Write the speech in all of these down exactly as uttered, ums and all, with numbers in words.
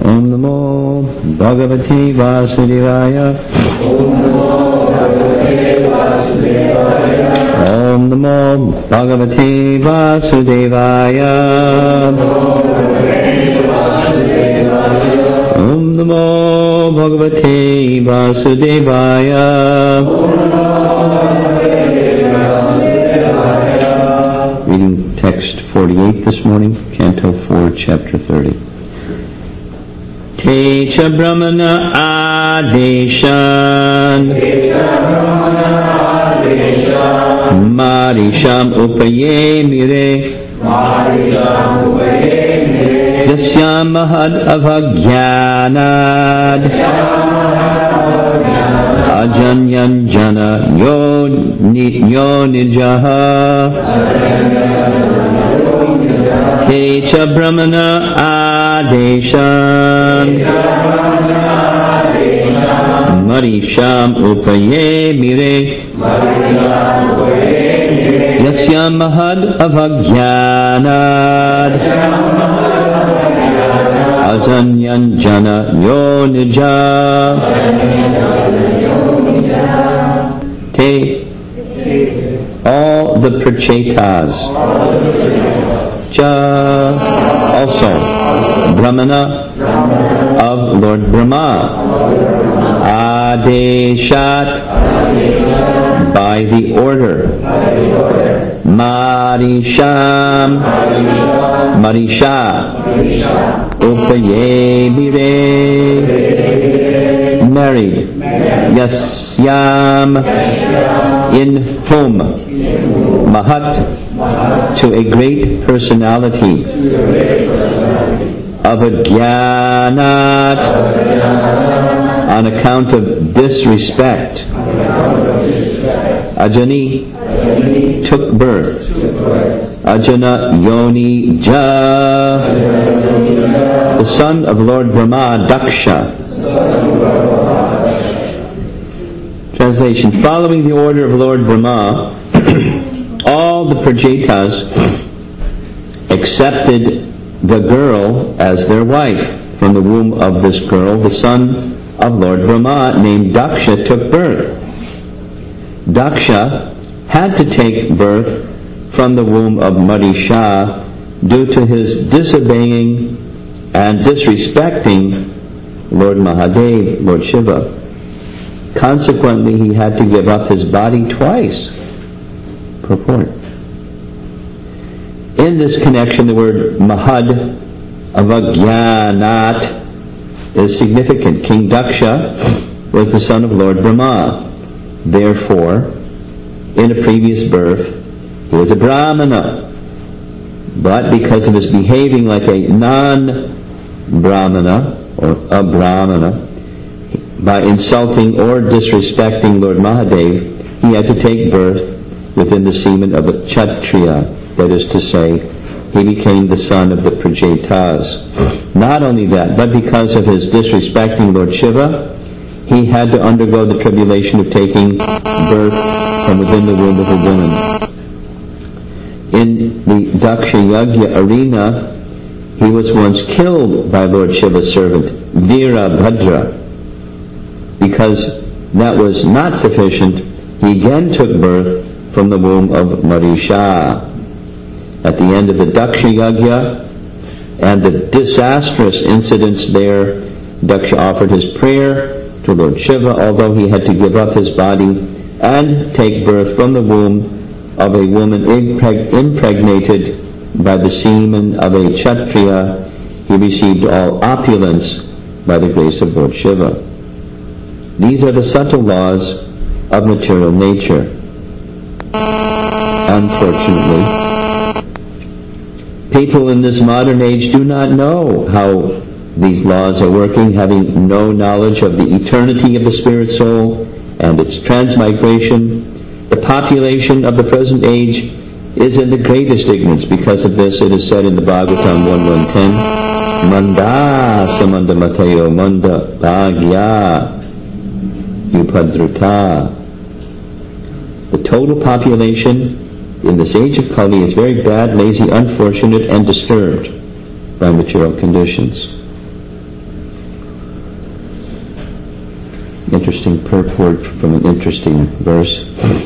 Om Namo Bhagavate Vasudevaya. Om Namo Bhagavate Vasudevaya. Om Namo Bhagavate Vasudevaya. Reading text forty-eight this morning, Canto four, Chapter thirty. Techa Brahmana Adeshan Marisham Upaye Mire Jasyam Mahad Avagyanad Ajanyanjana Yonijaha Techa Brahmana Adeshan Marisham Upaye Mire Yasyam Mahad Avagyanad Ajanyanjana Yonija Te all the prachetas Ja also Brahmana of Lord Brahma Adeshat by the order Marisham Marisha Upaye Mire married Yasyam in whom Mahat to a great personality of a Jnanat on account of disrespect. Ajani took birth. Ajana Yoni Ja, the son of Lord Brahma, Daksha. Translation. Following the order of Lord Brahma, all the Prajetas accepted the girl as their wife. From the womb of this girl, the son of Lord Brahma, named Daksha, took birth. Daksha had to take birth from the womb of Marisha due to his disobeying and disrespecting Lord Mahadev, Lord Shiva. Consequently, he had to give up his body twice. Purport. In this connection, the word Mahad Avagyanat is significant. King Daksha was the son of Lord Brahma. Therefore, in a previous birth, he was a Brahmana. But because of his behaving like a non-Brahmana, or a Brahmana, by insulting or disrespecting Lord Mahadev, he had to take birth within the semen of a Kshatriya. That is to say, he became the son of the Prajetas. Not only that, but because of his disrespecting Lord Shiva, he had to undergo the tribulation of taking birth from within the womb of a woman. In the Daksha Yagya arena, he was once killed by Lord Shiva's servant, Virabhadra. Because that was not sufficient, he again took birth from the womb of Marisha. At the end of the Daksha Yagya and the disastrous incidents there, Daksha offered his prayer to Lord Shiva, although he had to give up his body and take birth from the womb of a woman impreg- impregnated by the semen of a Kshatriya. He received all opulence by the grace of Lord Shiva. These are the subtle laws of material nature. Unfortunately, people in this modern age do not know how these laws are working, having no knowledge of the eternity of the spirit soul and its transmigration. The population of the present age is in the greatest ignorance. Because of this, it is said in the Bhagavatam one one ten, Manda samanda matayo manda bhagya upadruta. The total population in this age of Kali is very bad, lazy, unfortunate, and disturbed by material conditions. interesting purport from an interesting verse.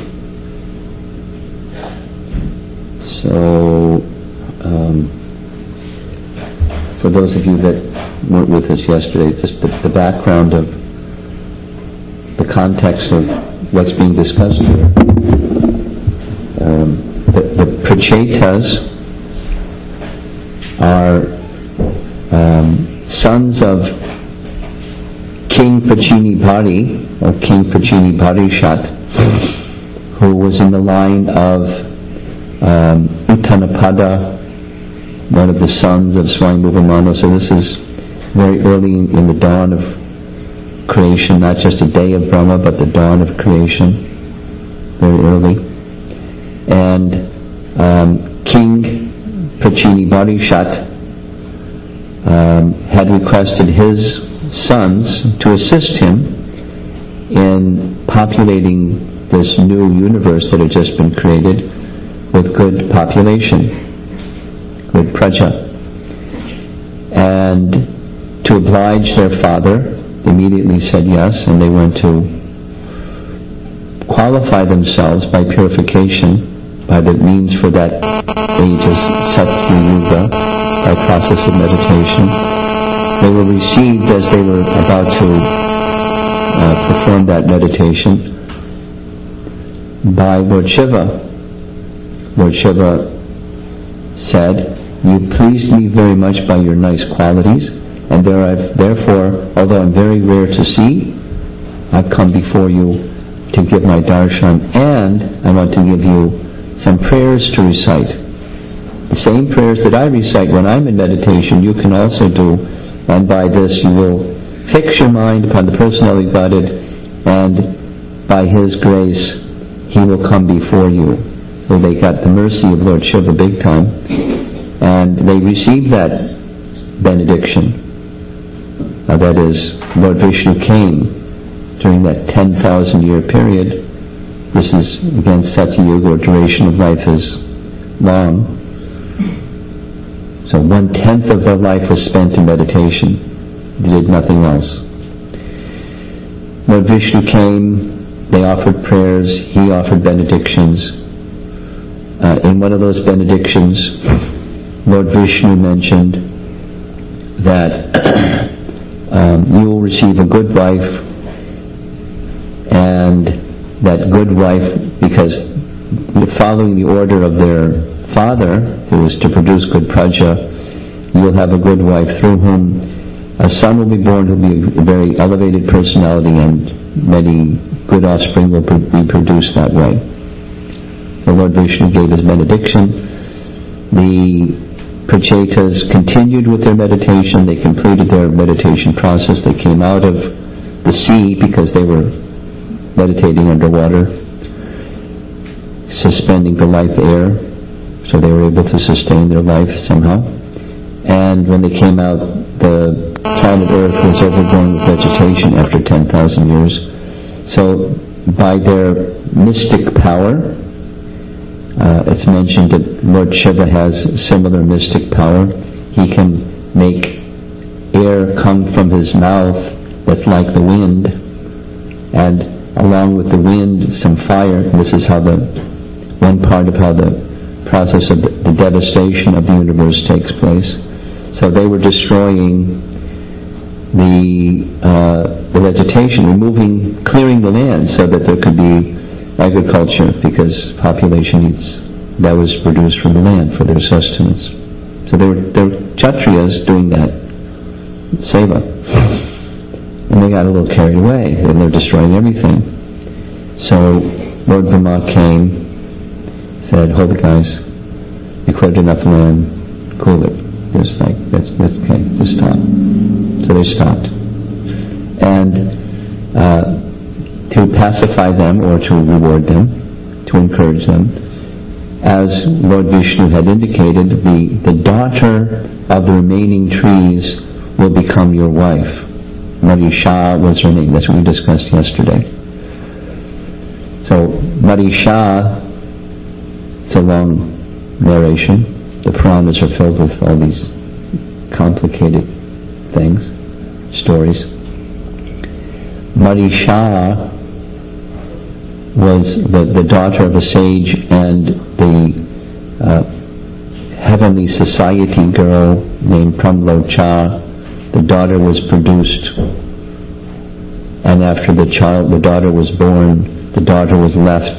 So, um, for those of you that weren't with us yesterday, just the, the background of the context of what's being discussed here. Um, the, the Prachetas are um, sons of King Pachini Bhari, or King Pachini Bharishat, who was in the line of um, Uttanapada, one of the sons of Swayambhuva Manu. So this is very early in the dawn of creation, not just a day of Brahma, but the dawn of creation, very early. And um, King Pachini Bharishat um, had requested his sons to assist him in populating this new universe that had just been created with good population, good praja. And to oblige their father, immediately said yes, and they went to qualify themselves by purification, by the means for that age of Satya Yuga, by process of meditation. They were received as they were about to uh, perform that meditation by Lord Shiva. Lord Shiva said, "You pleased me very much by your nice qualities, and there I've, therefore, although I'm very rare to see, I've come before you to give my darshan, and I want to give you some prayers to recite. The same prayers that I recite when I'm in meditation, you can also do, and by this you will fix your mind upon the personality of Godhead, and by His grace, He will come before you." So they got the mercy of Lord Shiva big time, and they received that benediction. Uh, that is, Lord Vishnu came during that ten thousand year period. This is, again, Satya Yuga, or duration of life is long. So one-tenth of their life was spent in meditation. They did nothing else. Lord Vishnu came, they offered prayers, he offered benedictions. Uh, in one of those benedictions, Lord Vishnu mentioned that um, you will receive a good wife, and that good wife, because following the order of their father, who was to produce good praja, you'll have a good wife through whom a son will be born who will be a very elevated personality, and many good offspring will be produced that way. So Lord Vishnu gave his benediction. The Prachetas continued with their meditation. They completed their meditation process. They came out of the sea because they were meditating underwater, suspending the life air, so they were able to sustain their life somehow. And when they came out, the planet Earth was overgrown with vegetation after ten thousand years. So by their mystic power, uh, it's mentioned that Lord Shiva has similar mystic power. He can make air come from his mouth that's like the wind, and along with the wind, some fire. This is how the, one part of how the process of the, the devastation of the universe takes place. So they were destroying the, uh, the vegetation, removing, clearing the land so that there could be agriculture, because population needs, that was produced from the land for their sustenance. So they were, they were Kshatriyas doing that seva. And they got a little carried away, and they're destroying everything. So Lord Brahma came, said, "Hold it, guys. You cleared enough land. Cool it. Just like, that's, that's okay. Just stop." So they stopped. And uh, to pacify them, or to reward them, to encourage them, as Lord Vishnu had indicated, the, the daughter of the remaining trees will become your wife. Marisha was her name. That's what we discussed yesterday. So Marisha, it's a long narration. The Puranas are filled with all these complicated things, stories. Marisha was the, the daughter of a sage, and the uh, heavenly society girl named Pramlocha, the daughter was produced, and after the child, the daughter was born, the daughter was left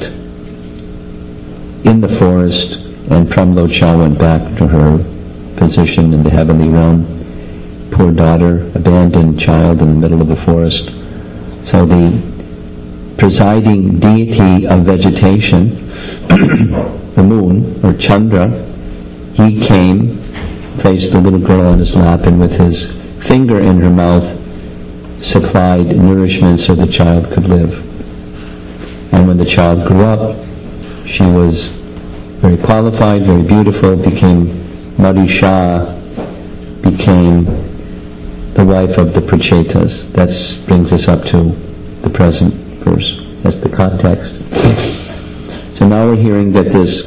in the forest, and Pramlocha went back to her position in the heavenly realm. Poor daughter, abandoned child in the middle of the forest. So the presiding deity of vegetation, the moon, or Chandra, he came, placed the little girl on his lap, and with his finger in her mouth supplied nourishment so the child could live. And when the child grew up, she was very qualified, very beautiful, became Marisha, became the wife of the Prachetas. That brings us up to the present verse. That's the context. So now we're hearing that this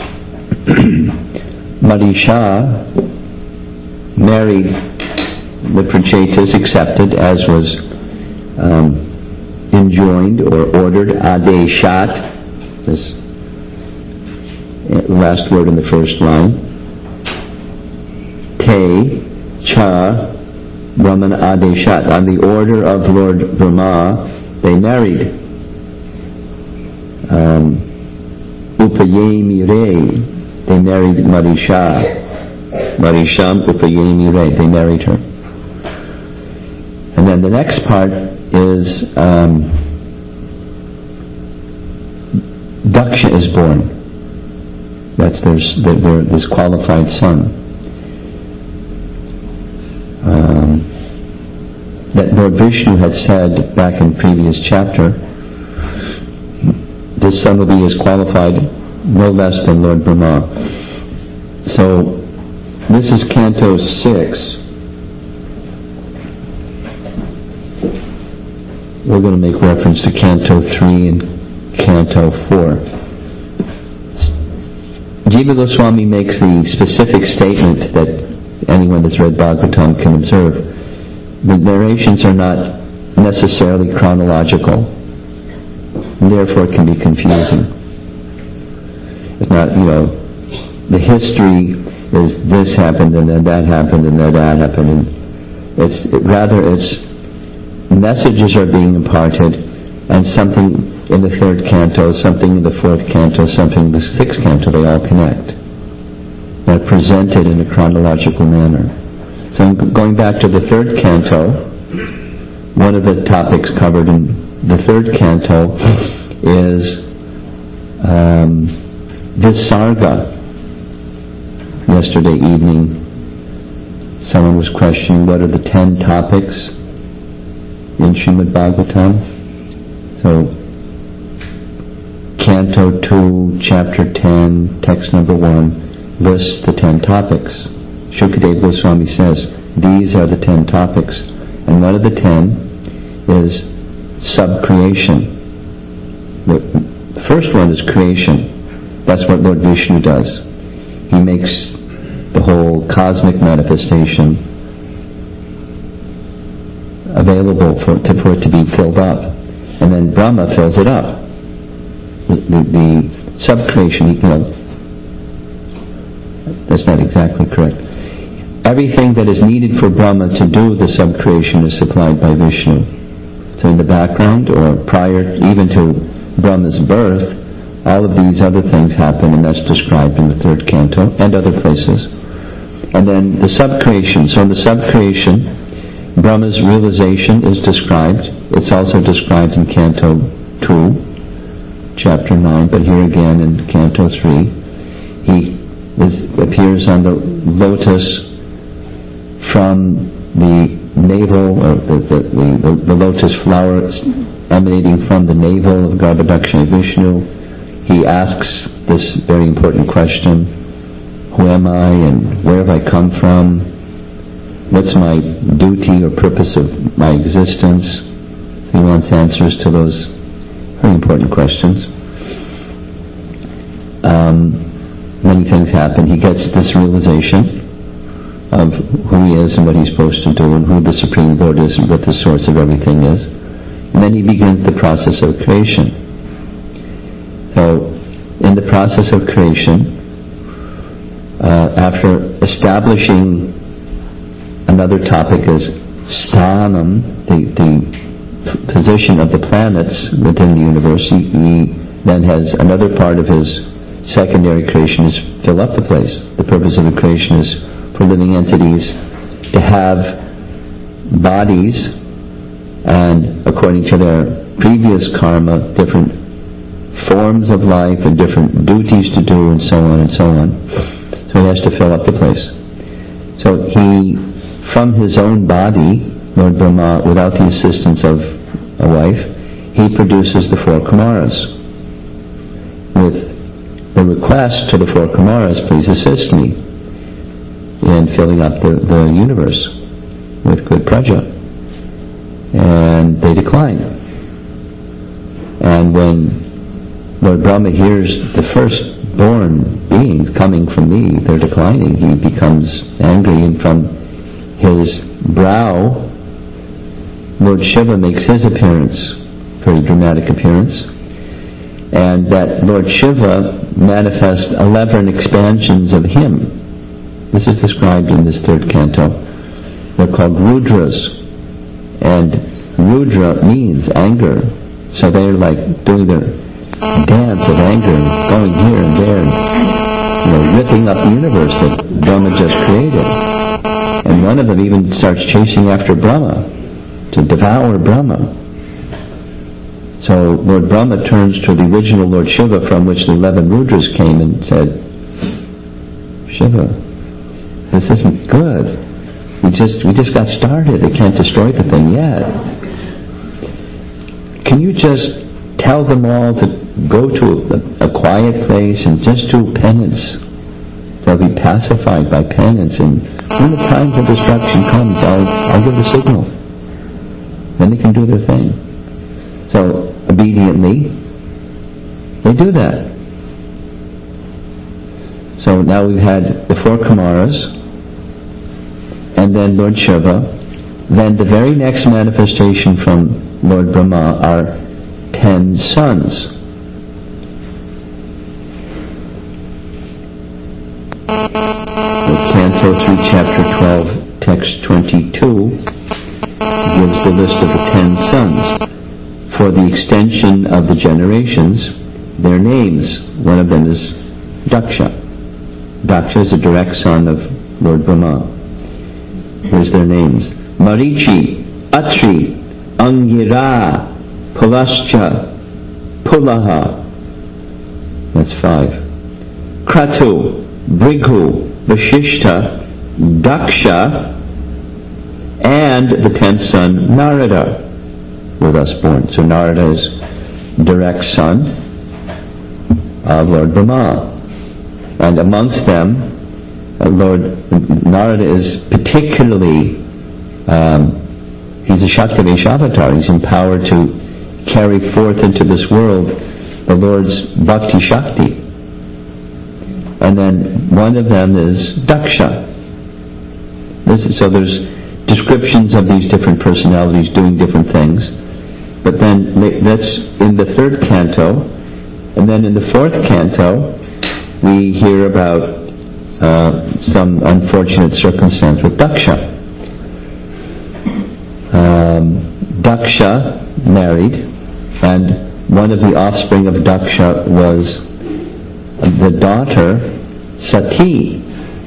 Marisha married the Prachetas, accepted as was um, enjoined or ordered, adeshat, this last word in the first line. Te, cha, Brahman adeshat. On the order of Lord Brahma, they married. Um, Upayemire, they married Marisha. Marisham Upayemire, they married her. And then the next part is um, Daksha is born. That's their, their, their this qualified son. Um, that Lord Vishnu had said back in previous chapter, this son will be as qualified no less than Lord Brahma. So this is Canto six. We're going to make reference to Canto three and Canto four. Jiva Goswami makes the specific statement that anyone that's read Bhagavatam can observe. The narrations are not necessarily chronological, and therefore it can be confusing. It's not, you know, the history is this happened and then that happened and then that happened, and it's it, rather it's messages are being imparted, and something in the third canto, something in the fourth canto, something in the sixth canto, they all connect. They're presented in a chronological manner. So I'm going back to the third canto. One of the topics covered in the third canto is um, Visarga. Yesterday evening, someone was questioning what are the ten topics in Srimad Bhagavatam. So, Canto two, Chapter ten, text number one, lists the ten topics. Shukadeva Goswami says, these are the ten topics. And one of the ten is sub-creation. The first one is creation. That's what Lord Vishnu does. He makes the whole cosmic manifestation available for, to, for it to be filled up. And then Brahma fills it up. The, the, the sub-creation, you know, that's not exactly correct. Everything that is needed for Brahma to do the sub-creation is supplied by Vishnu. So in the background, or prior even to Brahma's birth, all of these other things happen, and that's described in the third canto and other places. And then the sub-creation. So in the sub-creation, Brahma's realization is described. It's also described in Canto two, Chapter nine, but here again in Canto three, he is, appears on the lotus from the navel, or the, the, the, the lotus flower emanating from the navel of Garbhodakshina Vishnu. He asks this very important question, who am I and where have I come from? What's my duty or purpose of my existence? He wants answers to those very important questions. Um, many things happen. He gets this realization of who he is and what he's supposed to do and who the Supreme Lord is and what the source of everything is. And then he begins the process of creation. So, in the process of creation, uh, after establishing another topic as sthanam, the, the position of the planets within the universe, he, he then has another part of his secondary creation is fill up the place. The purpose of the creation is for living entities to have bodies, and according to their previous karma, different forms of life and different duties to do, and so on and so on. So he has to fill up the place. So he, from his own body, Lord Brahma, without the assistance of a wife, he produces the four Kumaras with the request to the four Kumaras, please assist me in filling up the, the universe with good praja. And they decline. And when Lord Brahma hears the firstborn beings coming from me, they're declining, he becomes angry, and from his brow Lord Shiva makes his appearance, very dramatic appearance, and that Lord Shiva manifests eleven expansions of him. This is described in this third canto. They're called Rudras, and Rudra means anger. So they're like doing their dance of anger and going here and there and, you know, ripping up the universe that Brahma just created. And one of them even starts chasing after Brahma to devour Brahma. So Lord Brahma turns to the original Lord Shiva from which the eleven Rudras came and said, Shiva, this isn't good. We just we just got started. They can't destroy the thing yet. Can you just tell them all to go to a, a quiet place and just do penance? They'll be pacified by penance, and when the time for destruction comes, I'll I'll give the signal. Then they can do their thing. So obediently, they do that. So now we've had the four Kumaras, and then Lord Shiva. Then the very next manifestation from Lord Brahma are ten sons. So Canto three, Chapter twelve, Text twenty-two gives the list of the ten sons. For the extension of the generations, their names. One of them is Daksha. Daksha is a direct son of Lord Brahma. Here's their names. Marichi, Atri, Angira, Pulascha, Pulaha. That's five. Kratu, Brighu, Vashishta, Daksha, and the tenth son, Narada, were thus born. So Narada is direct son of Lord Brahma. And amongst them, uh, Lord Narada is particularly, um, he's a Shaktivesh avatar. He's empowered to carry forth into this world the Lord's Bhakti Shakti. And then one of them is Daksha. This, so there's descriptions of these different personalities doing different things. But then that's in the third canto. And then in the fourth canto, we hear about uh, some unfortunate circumstance with Daksha. Um, Daksha married, and one of the offspring of Daksha was the daughter Sati.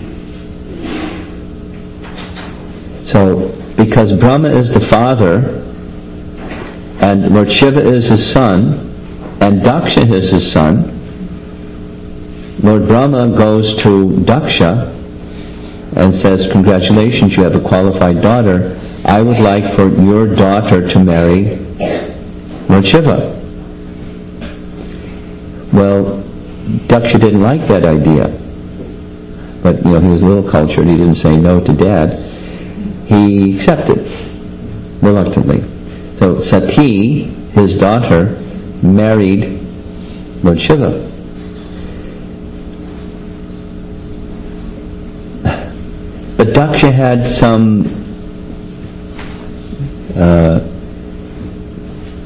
So, because Brahma is the father, and Lord Shiva is his son, and Daksha is his son, Lord Brahma goes to Daksha and says, congratulations, you have a qualified daughter. I would like for your daughter to marry Lord Shiva. Well, Daksha didn't like that idea. But, you know, he was a little cultured. He didn't say no to dad. He accepted, reluctantly. So Sati, his daughter, married Lord Shiva. But Daksha had some uh,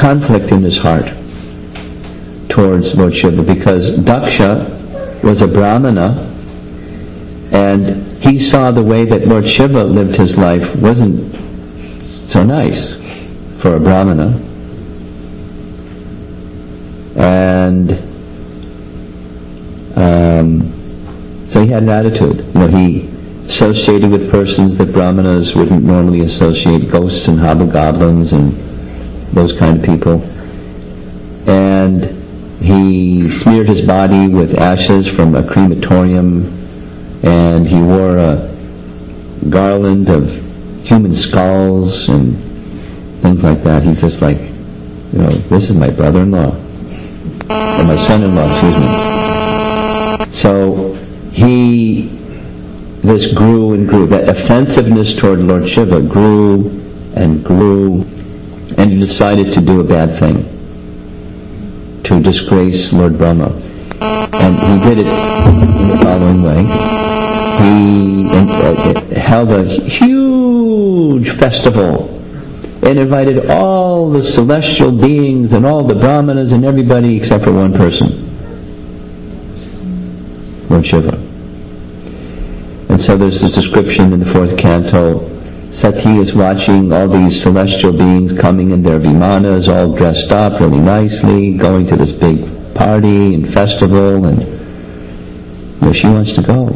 conflict in his heart towards Lord Shiva, because Daksha was a Brahmana, and he saw the way that Lord Shiva lived his life wasn't so nice for a Brahmana. And um, so he had an attitude. You know, he associated with persons that Brahmanas wouldn't normally associate, ghosts and hobgoblins and those kind of people. And he smeared his body with ashes from a crematorium, and he wore a garland of human skulls and things like that. He's just like, you know, this is my brother-in-law, or my son-in-law, excuse me. So he, this grew and grew. That offensiveness toward Lord Shiva grew and grew, and he decided to do a bad thing, to disgrace Lord Brahma. And he did it in the following way. He uh, held a huge festival and invited all the celestial beings and all the brahmanas and everybody except for one person, Lord Shiva. And so there's this description in the fourth canto. Sati is watching all these celestial beings coming in their vimanas, all dressed up really nicely, going to this big party and festival, and you know, she wants to go.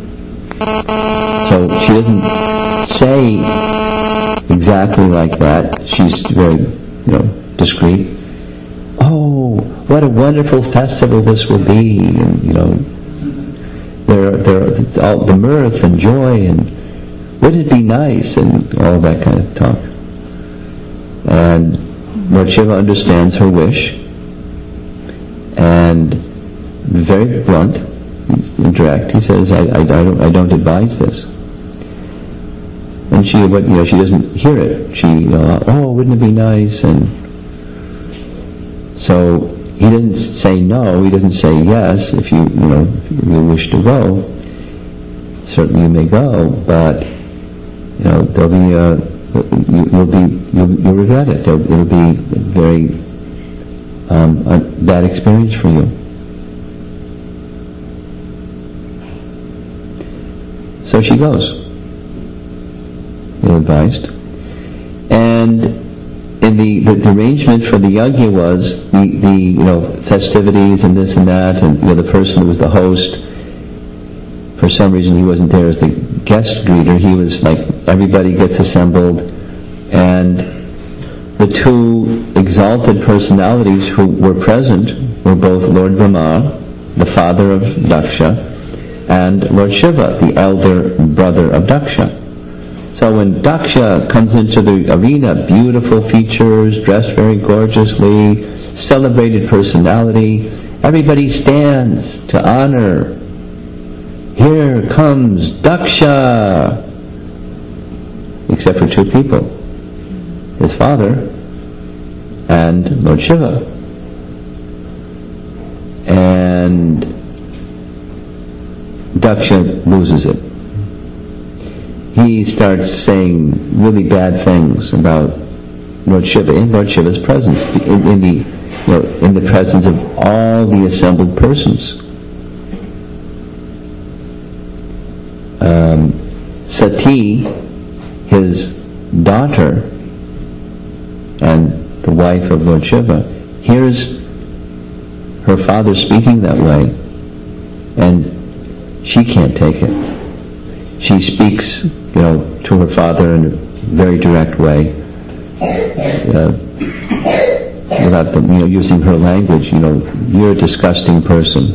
So she doesn't say exactly like that. She's very, you know, discreet. Oh, what a wonderful festival this will be, and you know, there, there, all the mirth and joy, and wouldn't it be nice, and all that kind of talk. And Lord Shiva understands her wish, and very blunt, direct. He says, I, I, I, don't, I don't advise this. And she, but you know, she doesn't hear it. She, you know, oh, wouldn't it be nice? And so he doesn't say no. He doesn't say yes. If you, you know, if you wish to go, certainly you may go. But you know, there'll be a, you, you'll be, you'll, you'll regret it. It'll, it'll be a very um, a bad experience for you. So she goes, ill-advised. And in the, the, the arrangement for the yajna was the, the, you know, festivities and this and that, and you know, the person who was the host, for some reason he wasn't there as the guest greeter. He was like, everybody gets assembled, and the two exalted personalities who were present were both Lord Brahma, the father of Daksha, and Lord Shiva, the elder brother of Daksha. So when Daksha comes into the arena, beautiful features, dressed very gorgeously, celebrated personality, everybody stands to honor. Here comes Daksha! Except for two people, his father and Lord Shiva. And Daksha loses it. He starts saying really bad things about Lord Shiva in Lord Shiva's presence, in, in the you know, in the presence of all the assembled persons. Um, Sati, his daughter and the wife of Lord Shiva, hears her father speaking that way, and she can't take it. She speaks, you know, to her father in a very direct way, uh, without the, you know, using her language. You know, you're a disgusting person.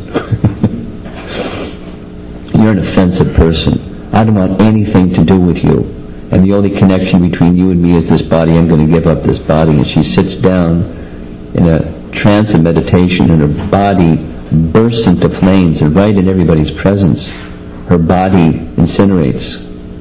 You're an offensive person. I don't want anything to do with you. And the only connection between you and me is this body. I'm going to give up this body. And she sits down in a trance of meditation, and her body bursts into flames, and right in everybody's presence, her body incinerates.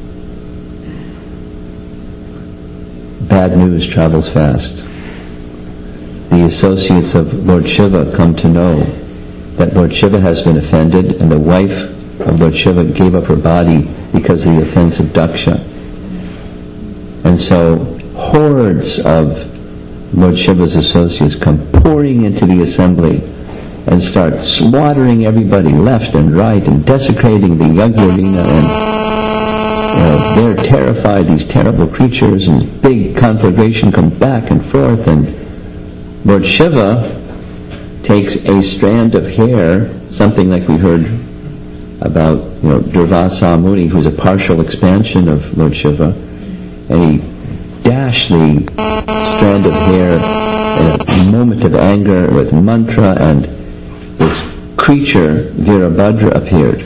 Bad news travels fast. The associates of Lord Shiva come to know that Lord Shiva has been offended, and the wife of Lord Shiva gave up her body because of the offense of Daksha. And so hordes of Lord Shiva's associates come pouring into the assembly and start slaughtering everybody left and right and desecrating the yajna arena, and you know, they're terrified, these terrible creatures, and big conflagration comes back and forth, and Lord Shiva takes a strand of hair, something like we heard about, you know, Durvasa Muni, who's a partial expansion of Lord Shiva, and he dashed the strand of hair in a moment of anger with mantra, and this creature, Virabhadra, appeared.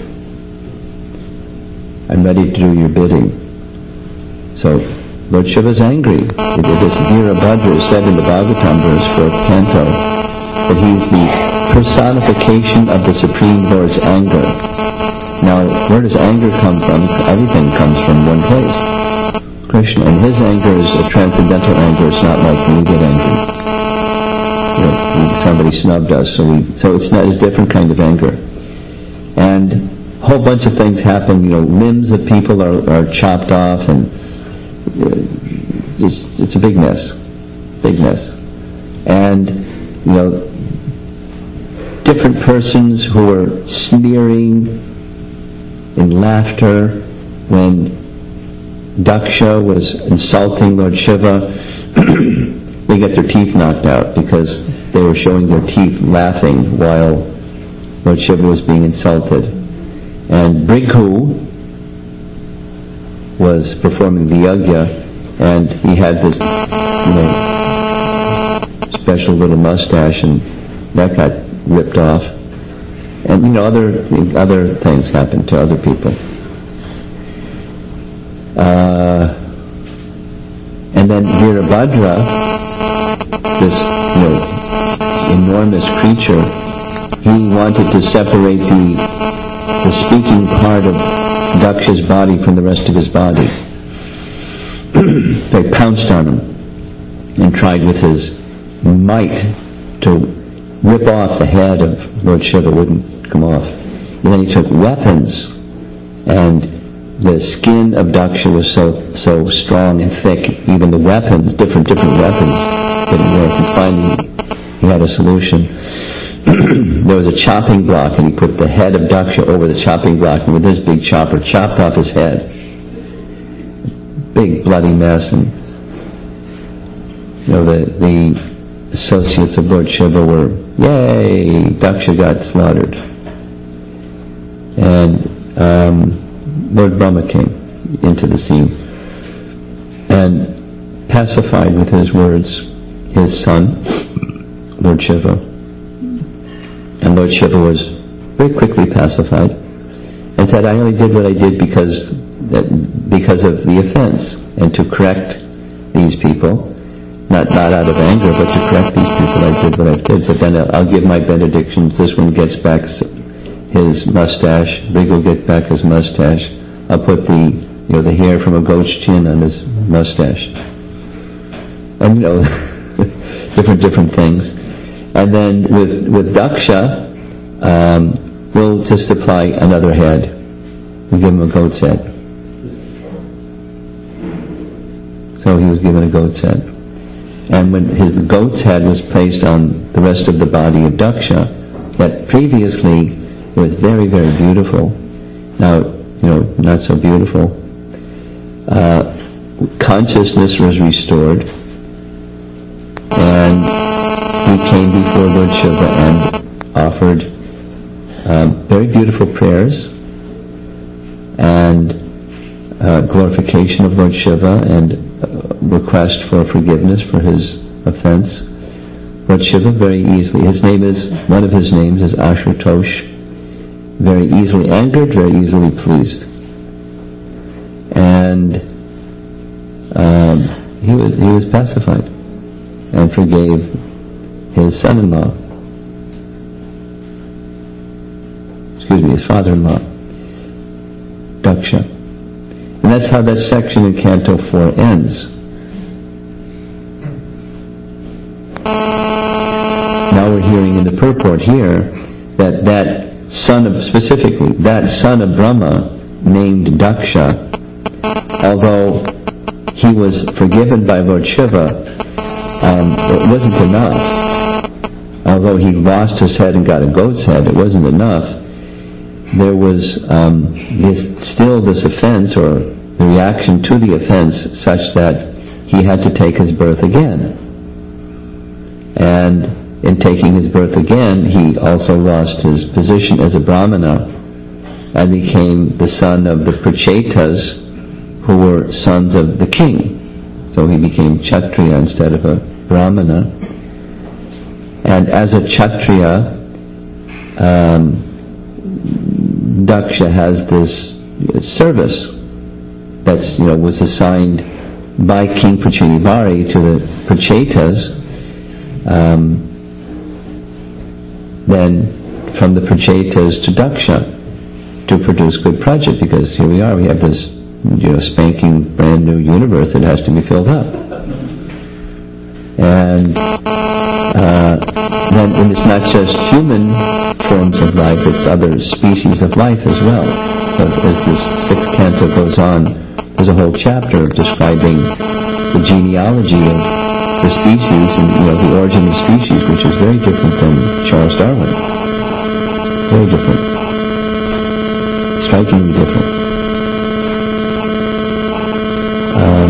I'm ready to do your bidding. So Lord Shiva's angry. This Virabhadra is said in the Bhagavatam verse fourth canto that he's the personification of the Supreme Lord's anger. Now, where does anger come from? Everything comes from one place, Krishna. And his anger is a transcendental anger. It's not like when we get angry. You know, somebody snubbed us, so we, so it's not, it's a different kind of anger. And a whole bunch of things happen. You know, limbs of people are, are chopped off, and uh, it's, it's a big mess, big mess. And you know, different persons who are sneering in laughter when Daksha was insulting Lord Shiva, they get their teeth knocked out because they were showing their teeth laughing while Lord Shiva was being insulted. And Brighu was performing the yajna, and he had this, you know, special little mustache, and that got ripped off. And you know, other other things happened to other people. Uh, and then Virabhadra, this you know, enormous creature, he wanted to separate the the speaking part of Daksha's body from the rest of his body. They pounced on him and tried with his might to rip off the head of Lord Shiva. Wouldn't come off. And then he took weapons, and the skin of Daksha was so so strong and thick, even the weapons, different different weapons, didn't work. And finally he had a solution. There was a chopping block, and he put the head of Daksha over the chopping block, and with this big chopper chopped off his head. Big bloody mess. And you know, the the associates of Lord Shiva were, yay, Daksha got slaughtered. And um, Lord Brahma came into the scene and pacified with his words his son, Lord Shiva. And Lord Shiva was very quickly pacified and said, I only did what I did because that, because of the offense, and to correct these people, not not out of anger, but to correct these people, I did what I did. But then I'll, I'll give my benedictions. This one gets back his mustache. Big will get back his mustache. I'll put the you know the hair from a goat's chin on his mustache. And you know, different different things. And then with with Daksha, um, we'll just supply another head. We give him a goat's head. So he was given a goat's head. And when his goat's head was placed on the rest of the body of Daksha, that previously was very, very beautiful, now, you know, not so beautiful, uh, consciousness was restored, and he came before Lord Shiva and offered um, very beautiful prayers and uh, glorification of Lord Shiva, and uh, request for forgiveness for his offense. Lord Shiva very easily, his name is, one of his names is Ashutosh, very easily angered, very easily pleased. And um, he was he was pacified and forgave his son-in-law, excuse me, his father-in-law, Daksha. And that's how that section in Canto four ends. Now we're hearing in the purport here that that son of, specifically, that son of Brahma named Daksha, although he was forgiven by Lord Shiva, um, it wasn't enough. Although he lost his head and got a goat's head, it wasn't enough. There was um, this, still this offense, or the reaction to the offense, such that he had to take his birth again. And in taking his birth again, he also lost his position as a brahmana and became the son of the Prachetas, who were sons of the king. So he became Kshatriya instead of a brahmana. And as a Kshatriya, um, Daksha has this service that's, you know, was assigned by King Prachinivari to the Prachetas. Um, then from the Prachetas to Daksha to produce good praja, because here we are, we have this, you know, spanking brand new universe that has to be filled up. And uh, then and it's not just human forms of life, it's other species of life as well. So as this sixth canto goes on, there's a whole chapter describing the genealogy of the species and, you know, the origin of species, which is very different than Charles Darwin. Very different. Strikingly different. Um,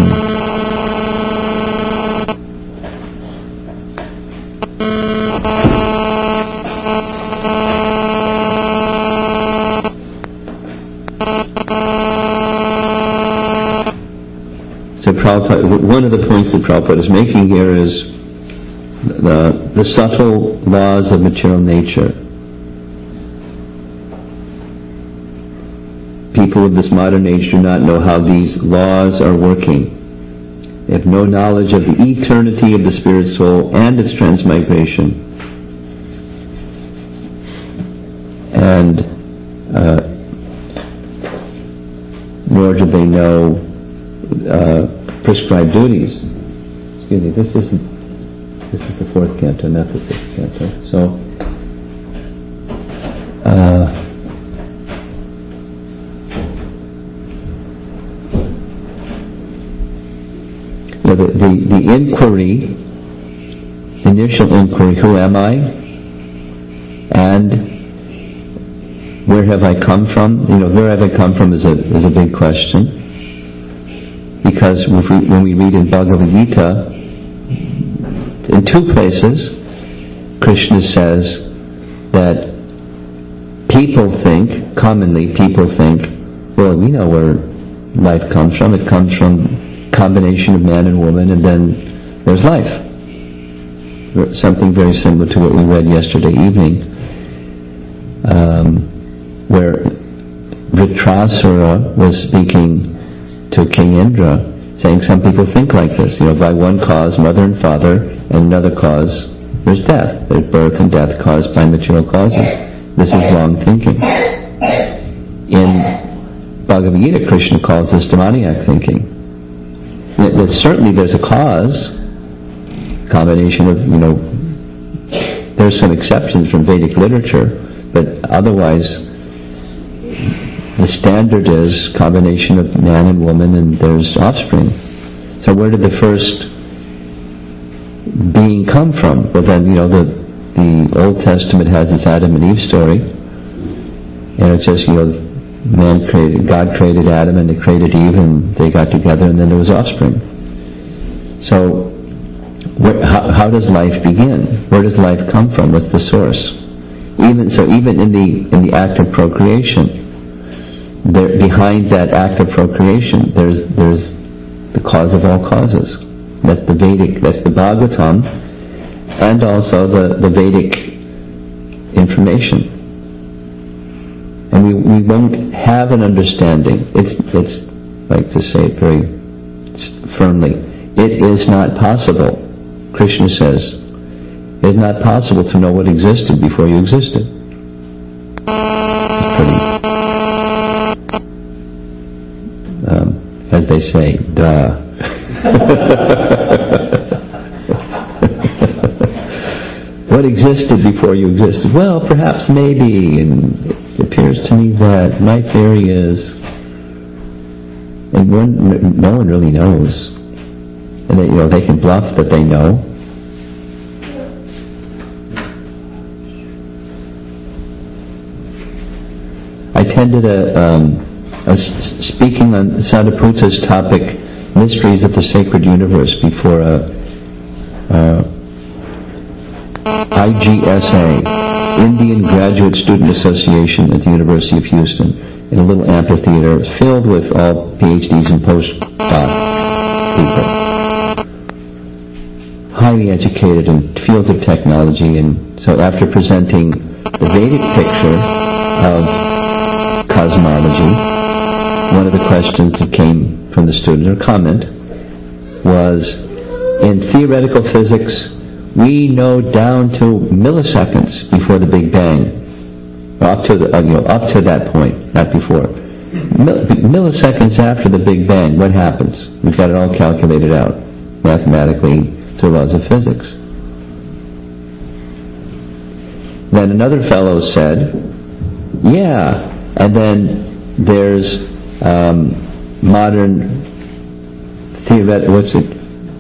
so Prabhupada, one of the points that Prabhupada is making here is the, the subtle laws of material nature. People of this modern age do not know how these laws are working. They have no knowledge of the eternity of the spirit soul and its transmigration. And uh, nor do they know uh, prescribed duties. Excuse me, this isn't, this is the fourth canto, not the fifth canto. So, uh, The, the, the inquiry, initial inquiry, who am I? And where have I come from? You know, where have I come from is a, is a big question. Because when we, when we read in Bhagavad Gita, in two places, Krishna says that people think, commonly people think, well, we know where life comes from. It comes from combination of man and woman, and then there's life. Something very similar to what we read yesterday evening, um, where Vritrasura was speaking to King Indra, saying some people think like this, you know, by one cause, mother and father, and another cause, there's death. There's birth and death caused by material causes. This is wrong thinking. In Bhagavad Gita, Krishna calls this demoniac thinking. That certainly there's a cause, combination of, you know, there's some exceptions from Vedic literature, but otherwise the standard is combination of man and woman, and there's offspring. So where did the first being come from? Well then, you know, the, the Old Testament has this Adam and Eve story, and it says, you know, man created, God created Adam and they created Eve, and they got together, and then there was offspring. So, where, how, how does life begin? Where does life come from? What's the source? Even so, even in the in the act of procreation, there, behind that act of procreation, there's there's the cause of all causes. That's the Vedic. That's the Bhagavatam, and also the the Vedic information. And we, we won't have an understanding. It's, it's, like to say it very firmly, it is not possible, Krishna says, it is not possible to know what existed before you existed. Pretty, um, as they say, duh. What existed before you existed? Well, perhaps, maybe, and it appears to me that my theory is, and one, no one really knows, and that, you know, they can bluff that they know, attended a, um, a s- speaking on Sadaputa's topic, Mysteries of the Sacred Universe, before a, a I G S A, Indian Graduate Student Association at the University of Houston, in a little amphitheater filled with all PhDs and postdoc people, highly educated in fields of technology. And so after presenting the Vedic picture of cosmology, one of the questions that came from the student, or comment, was, in theoretical physics, we know down to milliseconds before the Big Bang, up to the, uh, you know, up to that point, not before. Mil- milliseconds after the Big Bang, what happens? We've got it all calculated out mathematically through laws of physics. Then another fellow said, yeah, and then there's um, modern theoret- what's it?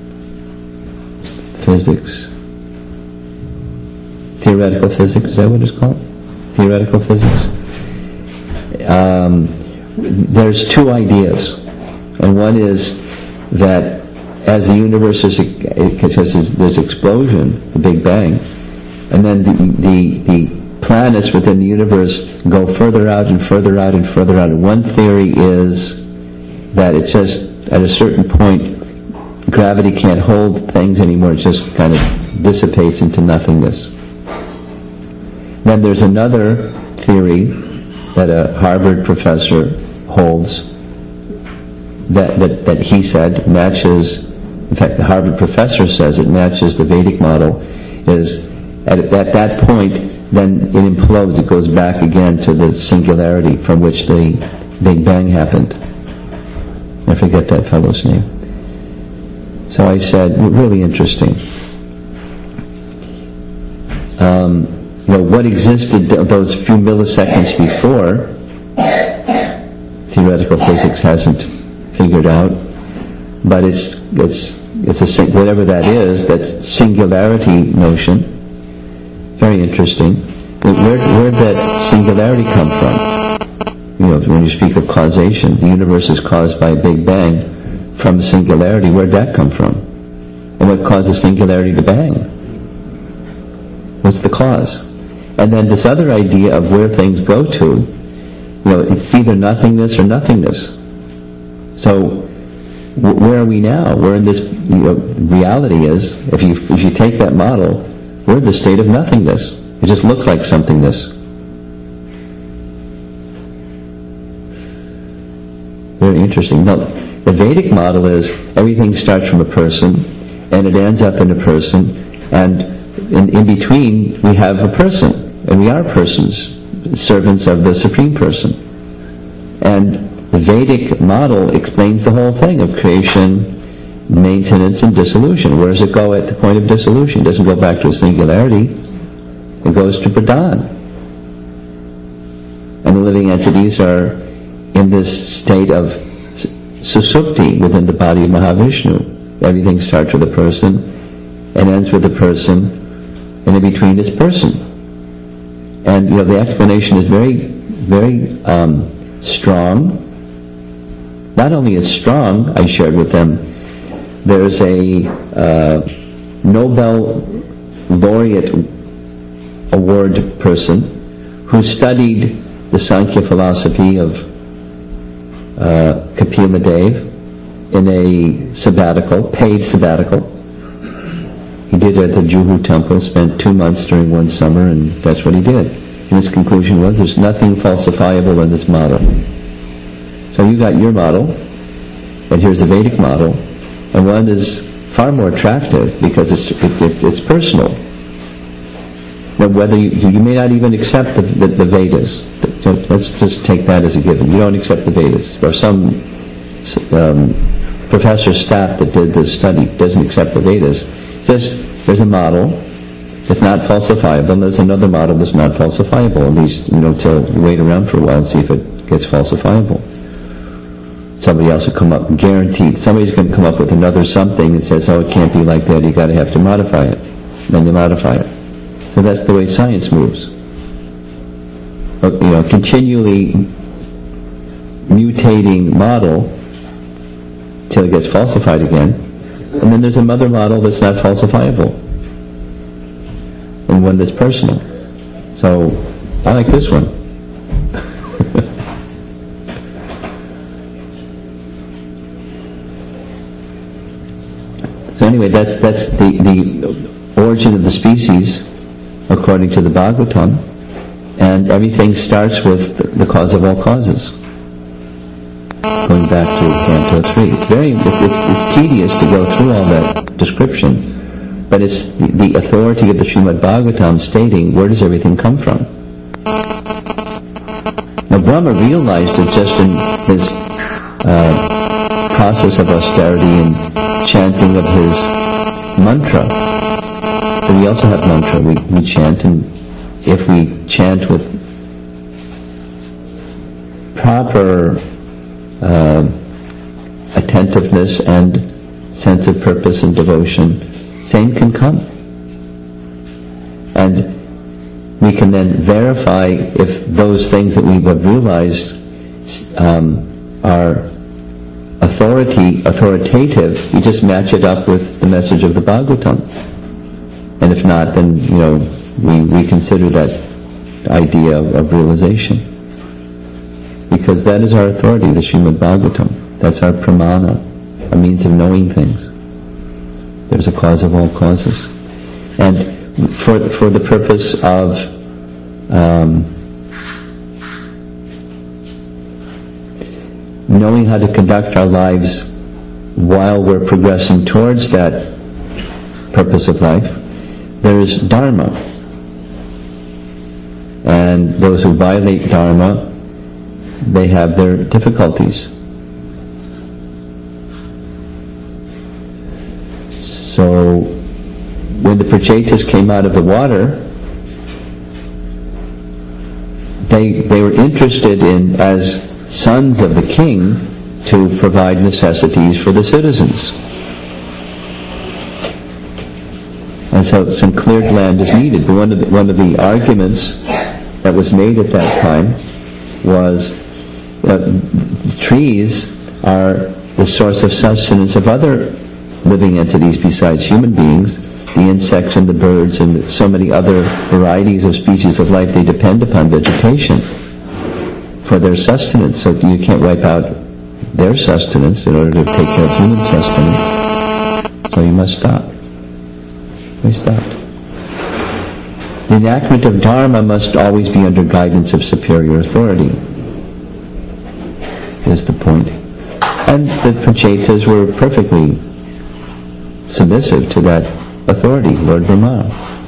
Physics. Theoretical physics, is that what it's called? Theoretical physics. Um, there's two ideas, and one is that as the universe is, because there's explosion, the Big Bang, and then the, the the planets within the universe go further out and further out and further out. And one theory is that it's just at a certain point gravity can't hold things anymore; it just kind of dissipates into nothingness. Then there's another theory that a Harvard professor holds that, that, that he said matches, in fact the Harvard professor says it matches the Vedic model, is at, at that point then it implodes, it goes back again to the singularity from which the Big Bang happened. I forget that fellow's name. So I said, really interesting. Um, You know, what existed those few milliseconds before, theoretical physics hasn't figured out, but it's, it's, it's a, whatever that is, that singularity notion, very interesting. Where, where did that singularity come from? You know, when you speak of causation, the universe is caused by a Big Bang from the singularity. Where did that come from? And what caused the singularity to bang? What's the cause? And then this other idea of where things go to, you know, it's either nothingness or nothingness. So, w- where are we now? We're in this, you know, reality is, if you if you take that model, we're in the state of nothingness. It just looks like somethingness. Very interesting. Now, the Vedic model is everything starts from a person, and it ends up in a person, and in, in between we have a person. And we are persons, servants of the Supreme Person. And the Vedic model explains the whole thing of creation, maintenance, and dissolution. Where does it go at the point of dissolution? It doesn't go back to a singularity. It goes to Pradhan. And the living entities are in this state of susupti within the body of Mahavishnu. Everything starts with a person and ends with a person, and in between is person. And, you know, the explanation is very, very um, strong. Not only is strong, I shared with them, there's a uh, Nobel laureate award person who studied the Sankhya philosophy of uh, Kapila Dev in a sabbatical, paid sabbatical. He did it at the Juhu temple, spent two months during one summer, and that's what he did. And his conclusion was, there's nothing falsifiable in this model. So you got your model, and here's the Vedic model, and one is far more attractive because it's it, it, it's personal. Now, whether you, you may not even accept the, the, the Vedas. So let's just take that as a given. You don't accept the Vedas. Or some um, professor staff that did this study doesn't accept the Vedas. Just, there's a model, it's not falsifiable, and there's another model that's not falsifiable, at least, you know, till you wait around for a while and see if it gets falsifiable. Somebody else will come up, guaranteed, somebody's going to come up with another something that says, oh, it can't be like that, you gotta have to modify it. Then you modify it. So that's the way science moves. a you know, continually mutating model till it gets falsified again. And then there's a mother model that's not falsifiable, and one that's personal. So I like this one. So anyway, that's that's the, the origin of the species according to the Bhagavatam, and everything starts with the cause of all causes. Going back to Canto three, it's very it's, it's, it's tedious to go through all that description, but it's the, the authority of the Srimad Bhagavatam stating where does everything come from. Now Brahma realized it just in his uh, process of austerity and chanting of his mantra. So we also have mantra, we, we chant, and if we chant with proper uh, attentiveness and sense of purpose and devotion, same can come. And we can then verify if those things that we have realized um, are authority, authoritative. You just match it up with the message of the Bhagavatam. And if not, then, you know, we, we consider that idea of, of realization. Because that is our authority, the Srimad Bhagavatam. That's our pramana, a means of knowing things. There's a cause of all causes. And for, for the purpose of um, knowing how to conduct our lives while we're progressing towards that purpose of life, there is dharma. And those who violate dharma, they have their difficulties. So when the Prachetas came out of the water, they they were interested in, as sons of the king, to provide necessities for the citizens. And so some cleared land is needed. But one of the, one of the arguments that was made at that time was that trees are the source of sustenance of other living entities besides human beings. The insects and the birds and so many other varieties of species of life, they depend upon vegetation for their sustenance. So you can't wipe out their sustenance in order to take care of human sustenance. So you must stop. We stopped. The enactment of dharma must always be under guidance of superior authority, is the point. And the Prachetas were perfectly submissive to that authority, Lord Brahma.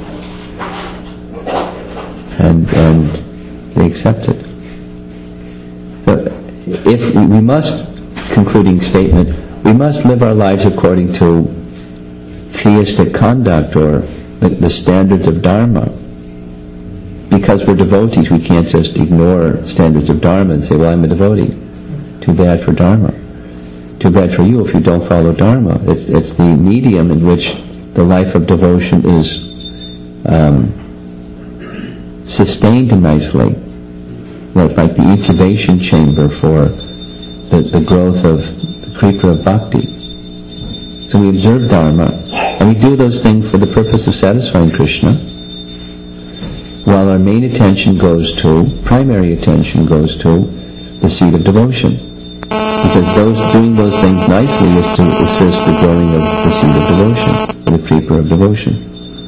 And, and they accepted. But if we, we must, concluding statement, we must live our lives according to theistic conduct, or the, the standards of dharma. Because we're devotees, we can't just ignore standards of dharma and say, well, I'm a devotee. Too bad for dharma. Too bad for you if you don't follow dharma. It's, it's the medium in which the life of devotion is um, sustained nicely. Well, it's like the incubation chamber for the, the growth of the creeper of bhakti. So we observe dharma, and we do those things for the purpose of satisfying Krishna, while our main attention goes to, primary attention goes to, the seed of devotion. Because those doing those things nicely is to assist the growing of the seed of devotion, the creeper of devotion.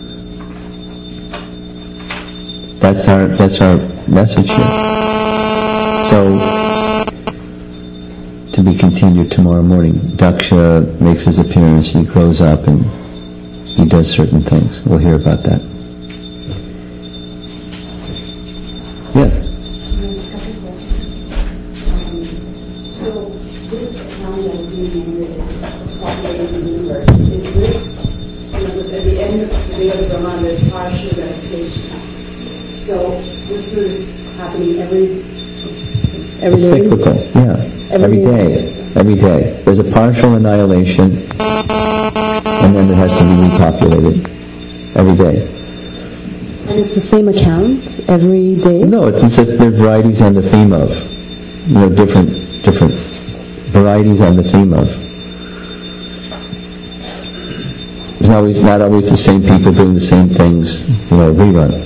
That's our that's our message here. So, to be continued tomorrow morning. Daksha makes his appearance, he grows up and he does certain things. We'll hear about that. Yes? So, this account of being populating the universe, is this, you know, because at the end of the day of Brahman, there's partial devastation. So, this is happening every every day? Cyclical, yeah. Every day, every day. There's a partial annihilation, and then it has to be repopulated every day. And it's the same account every day? No, it's just there are varieties on the theme of. You know, different, different varieties on the theme of. It's always, not always the same people doing the same things, you know, rerun.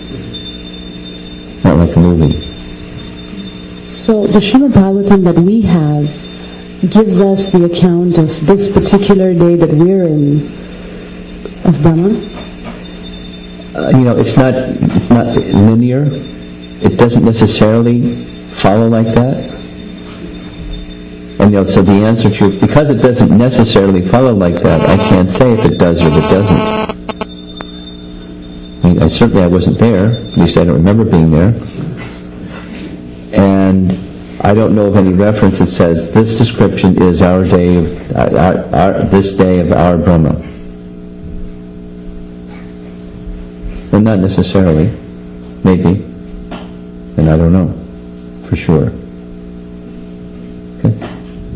Not like a movie. So the Srimad Bhagavatam that we have gives us the account of this particular day that we're in, of Brahma? Uh, you know, it's not, it's not linear. It doesn't necessarily follow like that. And you know, so the answer to, because it doesn't necessarily follow like that, I can't say if it does or if it doesn't. I mean, I, certainly I wasn't there, at least I don't remember being there. And I don't know of any reference that says, this description is our day of, our, our, this day of our Brahma. Well, not necessarily. Maybe. And I don't know. For sure. Okay.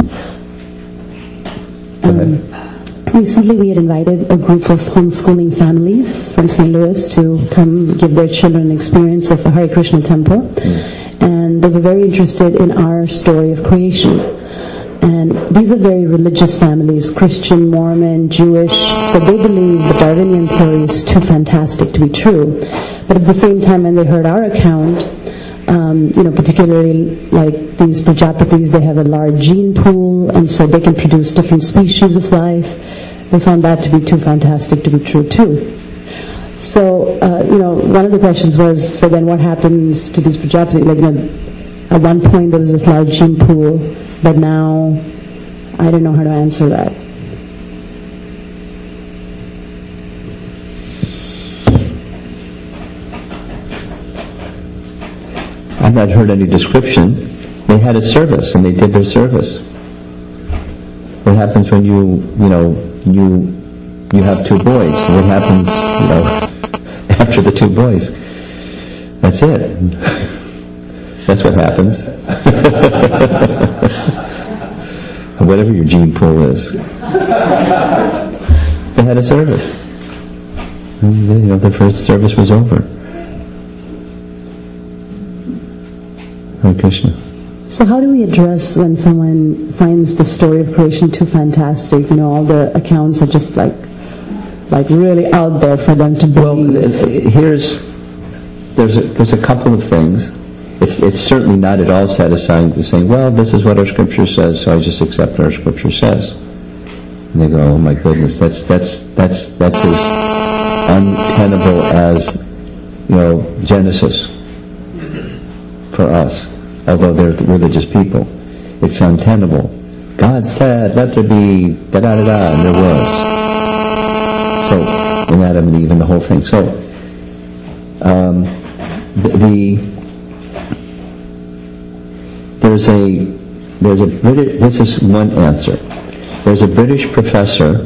Um, recently we had invited a group of homeschooling families from Saint Louis to come give their children an experience of a Hare Krishna temple. Mm. And they were very interested in our story of creation. And these are very religious families, Christian, Mormon, Jewish, so they believe the Darwinian theory is too fantastic to be true. But at the same time, when they heard our account, um, you know, particularly like these Prajapatis, they have a large gene pool, and so they can produce different species of life. They found that to be too fantastic to be true too. So, uh, you know, one of the questions was, so then what happens to these Prajapatis? Like, you know, at one point there was this large gene pool, but now I don't know how to answer that. I've not heard any description. They had a service and they did their service. What happens when you, you know, you you have two boys? What happens, you know, after the two boys? That's it. That's what happens. Whatever your gene pool is. They had a service. And, you know, the first service was over. Hare Krishna. So how do we address when someone finds the story of creation too fantastic? You know, all the accounts are just like, like really out there for them to believe. Well, here's, there's a, there's a couple of things. It's, it's certainly not at all satisfying to say, well, this is what our scripture says, so I just accept what our scripture says. And they go, oh my goodness, that's, that's, that's, that's as untenable as, you know, Genesis for us. Although they're religious people, it's untenable. God said, let there be da-da-da-da, and there was. So, in Adam and Eve and the whole thing. So, um, the, the there's a, there's a British, this is one answer. There's a British professor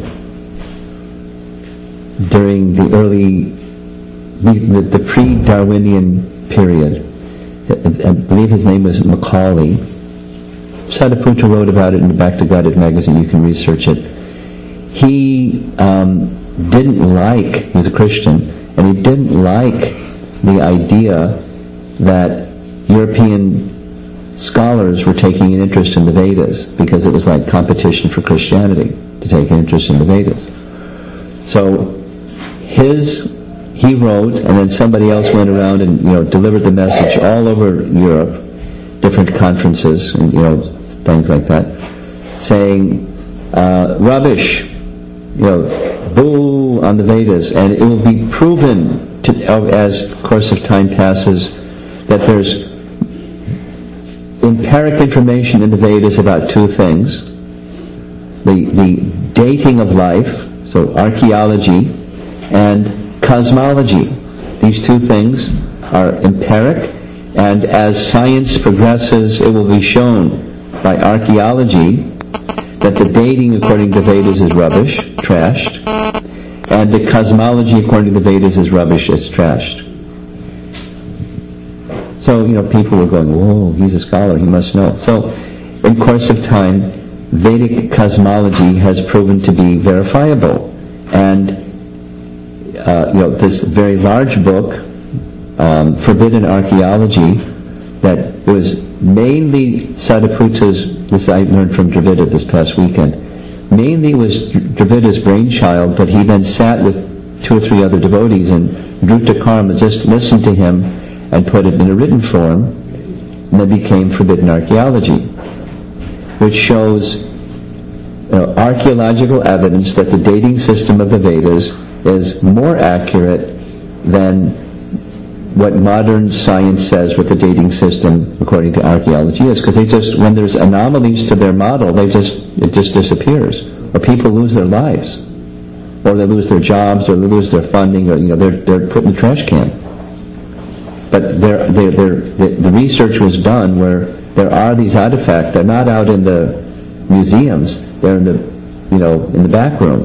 during the early, the, the, the pre-Darwinian period. I believe his name was Macaulay. Sadaputa wrote about it in the Back to Godhead magazine. You can research it. He um, didn't like, he was a Christian, and he didn't like the idea that European scholars were taking an interest in the Vedas, because it was like competition for Christianity to take an interest in the Vedas. So his He wrote, and then somebody else went around and, you know, delivered the message all over Europe, different conferences and, you know, things like that, saying, uh, rubbish, you know, boo on the Vedas, and it will be proven to, as the course of time passes, that there's empiric information in the Vedas about two things: the the dating of life, so archaeology, and cosmology. These two things are empiric, and as science progresses, it will be shown by archaeology that the dating according to the Vedas is rubbish, trashed, and the cosmology according to the Vedas is rubbish, it's trashed. So, you know, people were going, whoa, he's a scholar, he must know. So, in course of time, Vedic cosmology has proven to be verifiable, and Uh, you know, this very large book um, forbidden archaeology that was mainly Sadaputa's, this I learned from Dravida this past weekend, mainly was Dravida's brainchild, but he then sat with two or three other devotees and Druta Karma just listened to him and put it in a written form, and it became forbidden archaeology, which shows you know, archaeological evidence that the dating system of the Vedas is more accurate than what modern science says what the dating system according to archaeology is, because they just, when there's anomalies to their model, they just, it just disappears, or people lose their lives, or they lose their jobs, or they lose their funding, or you know they're they're put in the trash can. But they're, they're, they're, the, the research was done where there are these artifacts. They're not out in the museums. They're in the you know in the back room.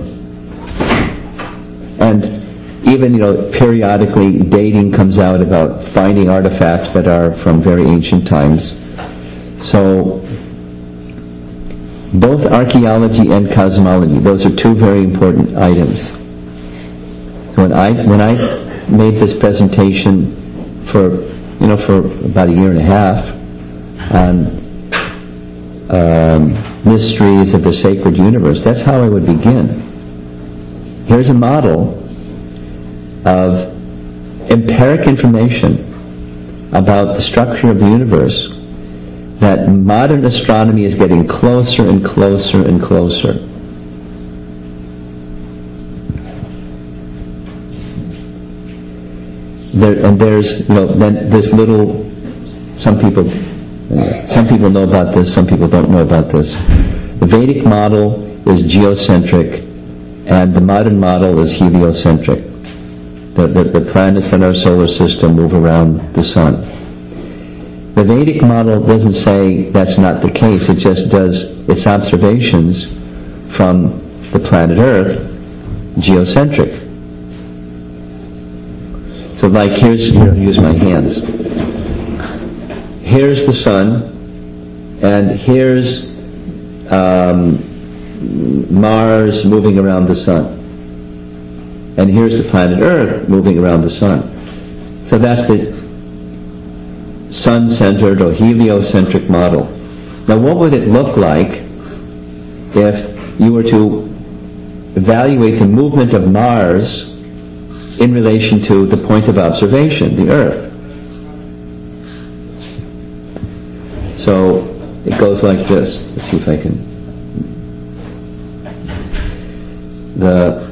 And even, you know, periodically dating comes out about finding artifacts that are from very ancient times. So, both archaeology and cosmology, those are two very important items. So when I, when I made this presentation for, you know, for about a year and a half on um, mysteries of the sacred universe, that's how I would begin. Here's a model of empiric information about the structure of the universe that modern astronomy is getting closer and closer and closer. There, and there's, you know, then this little, some people, some people know about this, some people don't know about this. The Vedic model is geocentric, and the modern model is heliocentric. The, the, the planets in our solar system move around the sun. The Vedic model doesn't say that's not the case, it just does its observations from the planet Earth, geocentric. So like here's, here, use my hands. Here's the sun, and here's um, Mars moving around the sun. And here's the planet Earth moving around the sun. So that's the sun-centered or heliocentric model. Now what would it look like if you were to evaluate the movement of Mars in relation to the point of observation, the Earth? So it goes like this. Let's see if I can. The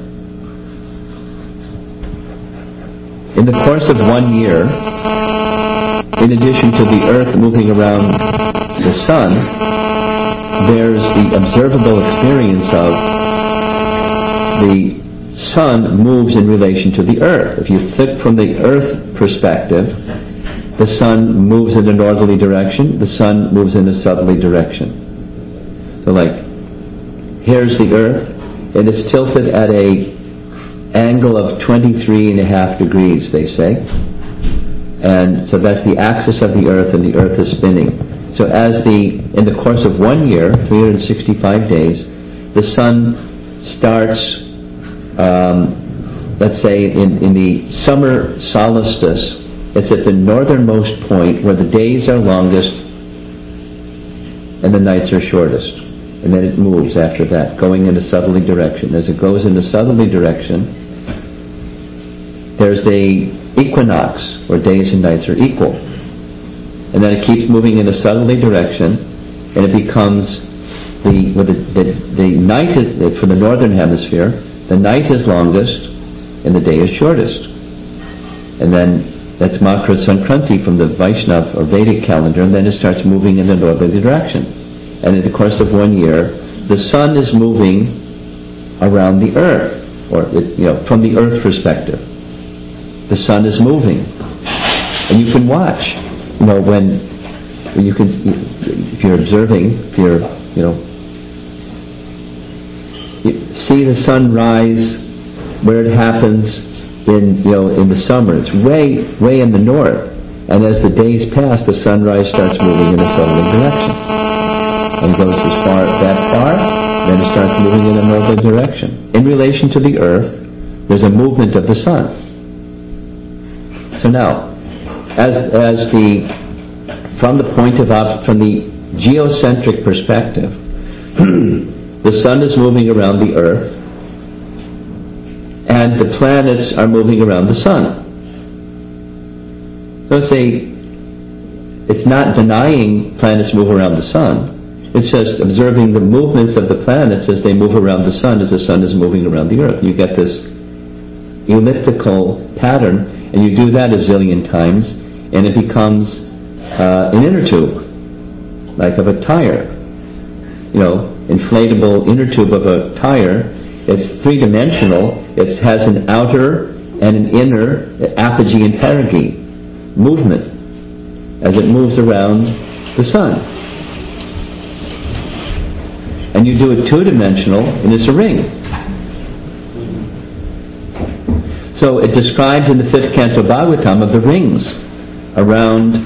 In the course of one year, in addition to the Earth moving around the Sun, there's the observable experience of the Sun moves in relation to the Earth. If you think from the Earth perspective, the Sun moves in a northerly direction, the Sun moves in a southerly direction. So like, here's the Earth, and it's tilted at a angle of twenty-three and a half degrees, they say. And so that's the axis of the Earth, and the Earth is spinning. So as the, in the course of one year, three hundred sixty-five days, the sun starts, um, let's say in, in the summer solstice, it's at the northernmost point where the days are longest and the nights are shortest. And then it moves after that, going in a southerly direction. As it goes in a southerly direction, there's a equinox, where days and nights are equal. And then it keeps moving in a southerly direction, and it becomes the, well, the, the, the night is, for the northern hemisphere, the night is longest, and the day is shortest. And then that's Makara Sankranti from the Vaishnava or Vedic calendar, and then it starts moving in the northerly direction. And in the course of one year, the sun is moving around the earth, or it, you know, from the earth perspective. The sun is moving, and you can watch. You know, when, when you can, if you're observing, if you're, you know, you see the sun rise where it happens in, you know, in the summer. It's way, way in the north, and as the days pass, the sunrise starts moving in a southerly direction. And it goes as far, that far, then it starts moving in a northerly direction. In relation to the earth, there's a movement of the sun. So now, as as the from the point of op, from the geocentric perspective, the sun is moving around the earth, and the planets are moving around the sun. So it's a, it's not denying planets move around the sun. It's just observing the movements of the planets as they move around the sun, as the sun is moving around the earth. You get this elliptical pattern, and you do that a zillion times, and it becomes uh, an inner tube, like of a tire. You know, inflatable inner tube of a tire. It's three-dimensional. It has an outer and an inner apogee and perigee movement as it moves around the sun. And you do it two-dimensional, and it's a ring. So it describes in the fifth canto Bhagavatam of the rings around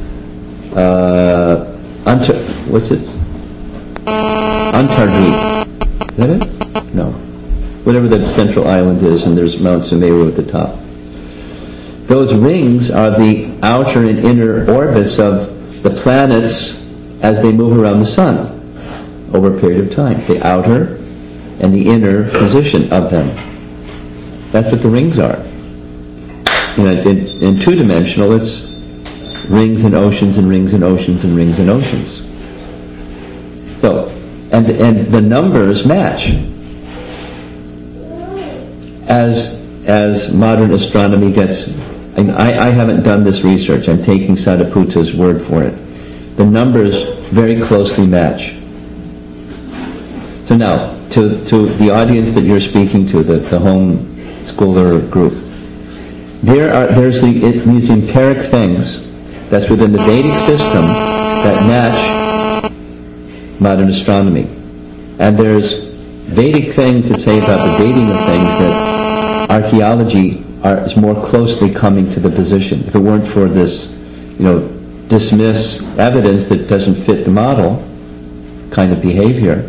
uh, Antar, what's it? Antargri. Is that it? No. Whatever the central island is, and there's Mount Sumeru at the top. Those rings are the outer and inner orbits of the planets as they move around the sun over a period of time. The outer and the inner position of them. That's what the rings are. You know, in, in two-dimensional, it's rings and oceans and rings and oceans and rings and oceans. So, and and the numbers match. As as modern astronomy gets, and I, I haven't done this research. I'm taking Sadaputa's word for it. The numbers very closely match. So now, to to the audience that you're speaking to, the the home schooler group, there are there's the, it, these empiric things that's within the Vedic system that match modern astronomy, and there's Vedic things that say about the dating of things that archaeology are, is more closely coming to the position. If it weren't for this, you know, dismiss evidence that doesn't fit the model kind of behavior,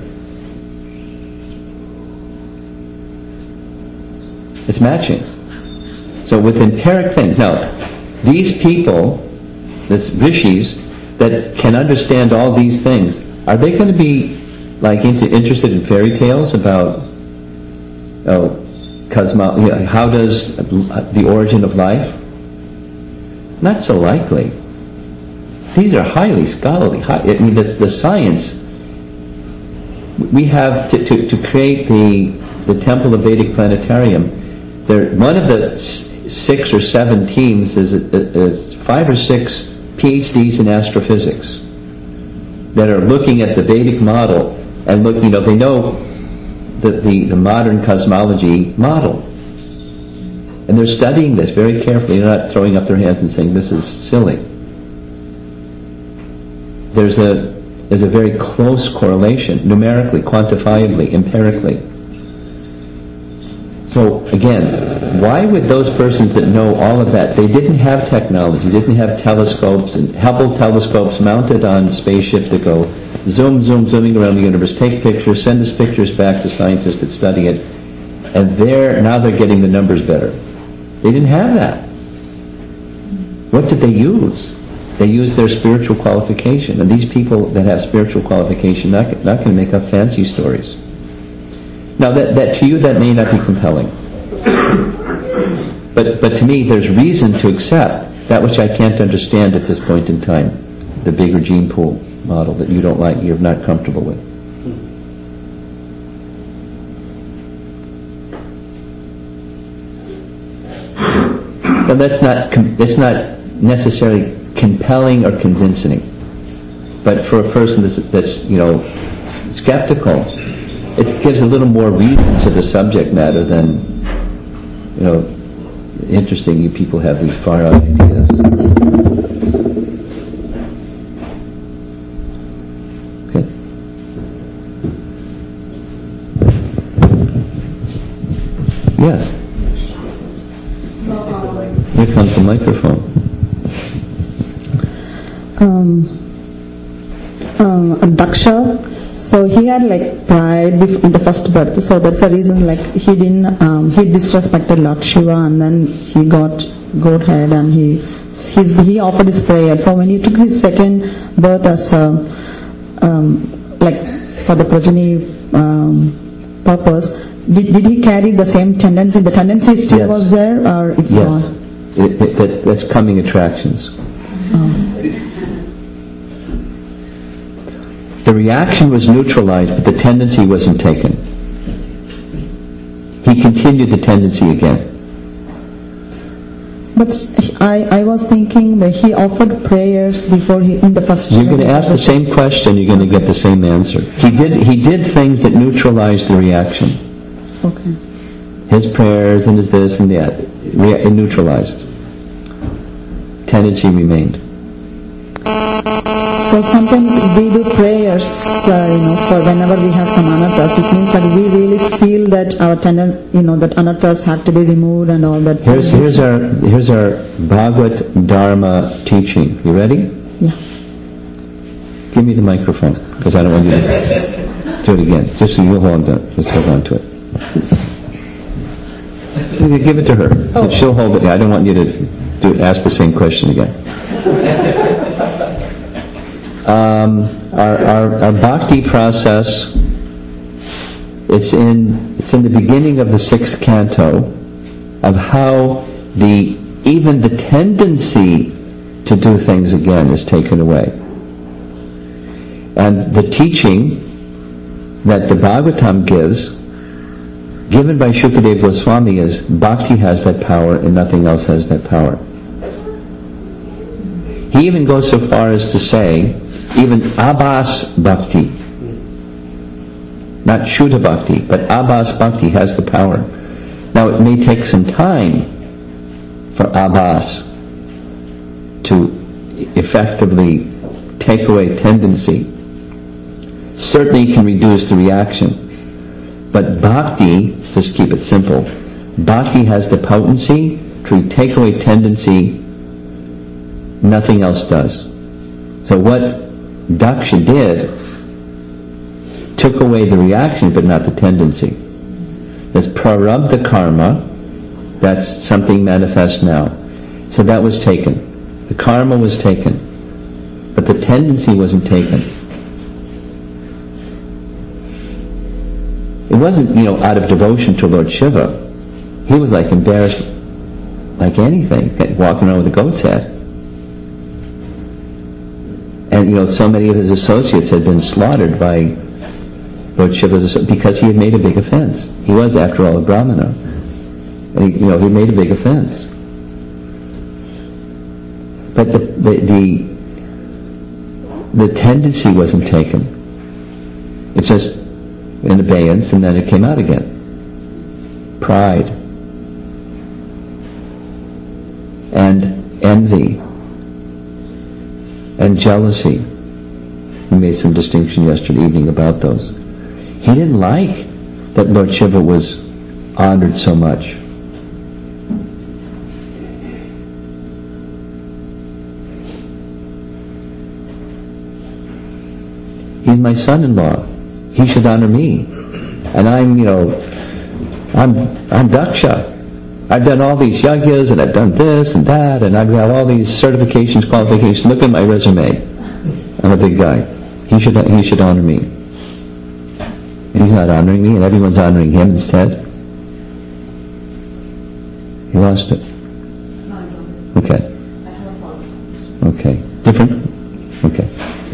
it's matching. So with empiric things, now, these people, this rishis, that can understand all these things, are they going to be like into, interested in fairy tales about, oh, cosmo, you know, how does the origin of life? Not so likely. These are highly scholarly. High, I mean, the, the science we have to, to, to create the the Temple of Vedic Planetarium. There, one of the six or seven teams is, is five or six PhDs in astrophysics that are looking at the Vedic model and look, you know, they know the, the, the modern cosmology model. And they're studying this very carefully. They're not throwing up their hands and saying, this is silly. There's a, there's a very close correlation, numerically, quantifiably, empirically. So, again, why would those persons that know all of that, they didn't have technology, didn't have telescopes, and Hubble telescopes mounted on spaceships that go zoom, zoom, zooming around the universe, take pictures, send us pictures back to scientists that study it, and they're, now they're getting the numbers better. They didn't have that. What did they use? They used their spiritual qualification, and these people that have spiritual qualification not, not going to make up fancy stories. Now, that, that to you, that may not be compelling. But but to me, there's reason to accept that which I can't understand at this point in time, the bigger gene pool model that you don't like, you're not comfortable with. But that's not that's not necessarily compelling or convincing. But for a person that's, that's you know skeptical, it gives a little more reason to the subject matter than, you know, interesting you people have these far out ideas. Okay. Yes. So, um, Here comes the microphone. Um, um, Daksha So he had like pride bef- in the first birth. So that's the reason like he didn't, um, he disrespected Lord Shiva, and then he got goat head and he, he's, he offered his prayer. So when he took his second birth as a, um, like for the progeny um, purpose, did, did he carry the same tendency? The tendency still yes. was there, or it's yes. not? It, it, that, that's coming attractions. Oh. The reaction was neutralized, but the tendency wasn't taken. He continued the tendency again. But I, I was thinking that he offered prayers before he in the first. You're going to ask the same question. You're going to get the same answer. He did. He did things that neutralized the reaction. Okay. His prayers and his this and that, it neutralized. Tendency remained. So sometimes we do prayers, uh, you know, for whenever we have some anarthas. It means that we really feel that our tenden, you know, that anarthas have to be removed and all that. Here's here's our here's our Bhagavad Dharma teaching. You ready? Yeah. Give me the microphone, because I don't want you to do it again. Just so you hold on, just hold on to it. Give it to her. Oh. She'll hold it. I don't want you to do, ask the same question again. Um, our, our, our bhakti process, it's in it's in the beginning of the sixth canto, of how the even the tendency to do things again is taken away. And the teaching that the Bhagavatam gives, given by Shukadeva Goswami, is bhakti has that power and nothing else has that power. He even goes so far as to say, even Abhas Bhakti, not Shuddha Bhakti, but Abhas Bhakti has the power. Now it may take some time for Abhas to effectively take away tendency. Certainly can reduce the reaction. But Bhakti, just keep it simple, Bhakti has the potency to take away tendency. Nothing else does. So what Daksha did took away the reaction but not the tendency. There's prarabdha karma, that's something manifest now. So that was taken. The karma was taken, but the tendency wasn't taken. It wasn't, you know, out of devotion to Lord Shiva. He was like embarrassed like anything, walking around with a goat's head. And, you know, so many of his associates had been slaughtered by Lord Shiva's, because he had made a big offense. He was, after all, a Brahmana. And, he, you know, he made a big offense. But the, the, the, the tendency wasn't taken. It's just in abeyance, and then it came out again. Pride. And envy. And jealousy. We made some distinction yesterday evening about those. He didn't like that Lord Shiva was honored so much. He's my son-in-law. He should honor me. And I'm, you know, I'm, I'm Daksha. I've done all these yagyas, and I've done this and that, and I've got all these certifications, qualifications. Look at my resume. I'm a big guy. He should he should honor me. And he's not honoring me, and everyone's honoring him instead. He lost it. Okay. Okay. Different? Okay.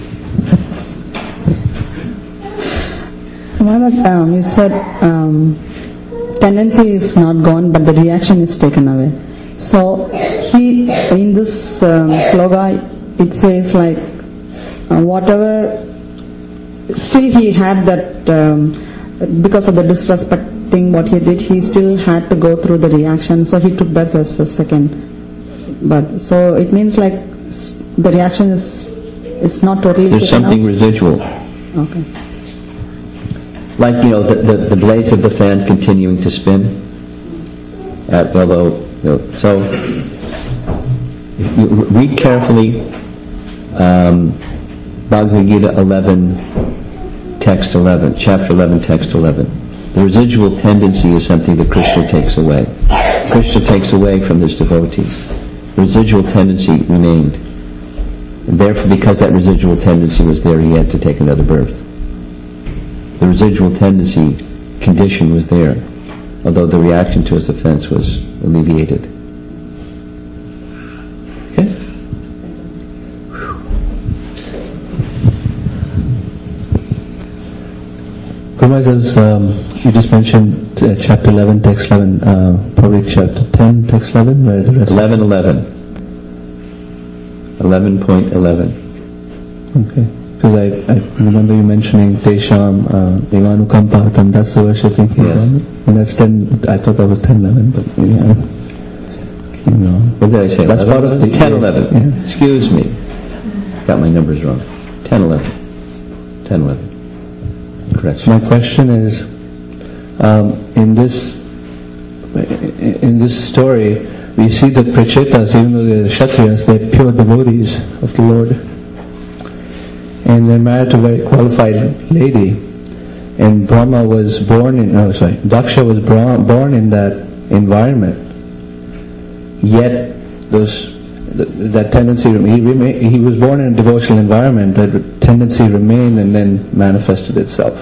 Um, you said um, tendency is not gone, but the reaction is taken away. So he, in this um, sloga, it says like uh, whatever. Still, he had that um, because of the disrespecting what he did. He still had to go through the reaction. So he took birth as a second. But so it means like the reaction is is not totally. There's something out. Residual. Okay. Like, you know, the, the, the blades of the fan continuing to spin. Uh, although, you know, so you read carefully um, Bhagavad Gita eleven text eleven, chapter eleven, text eleven. The residual tendency is something that Krishna takes away. Krishna takes away from this devotee. The residual tendency remained. And therefore, because that residual tendency was there, he had to take another birth. The residual tendency condition was there, although the reaction to his offense was alleviated. Okay? Gurmaharaj, um, you just mentioned uh, chapter eleven, text eleven, uh, probably chapter ten, text eleven, where the rest? eleven eleven. eleven point eleven. Okay. Because I, I remember you mentioning Tesham, uh, Devanukampahatam, that's the verse you're thinking Yes. about? And that's ten, I thought that was ten eleven, but yeah. You know. What did I say? That's part of the ten eleven. Yeah. Excuse me. Got my numbers wrong. ten eleven. ten eleven. Correct. So my question is, um, in this in this story, we see that Prachetas, even though they're Kshatriyas, they're pure devotees of the Lord. And they're married to a very qualified lady. And Brahma was born in, oh sorry, Daksha was bra- born in that environment. Yet, those, th- that tendency, he, rema- he was born in a devotional environment, that tendency remained and then manifested itself.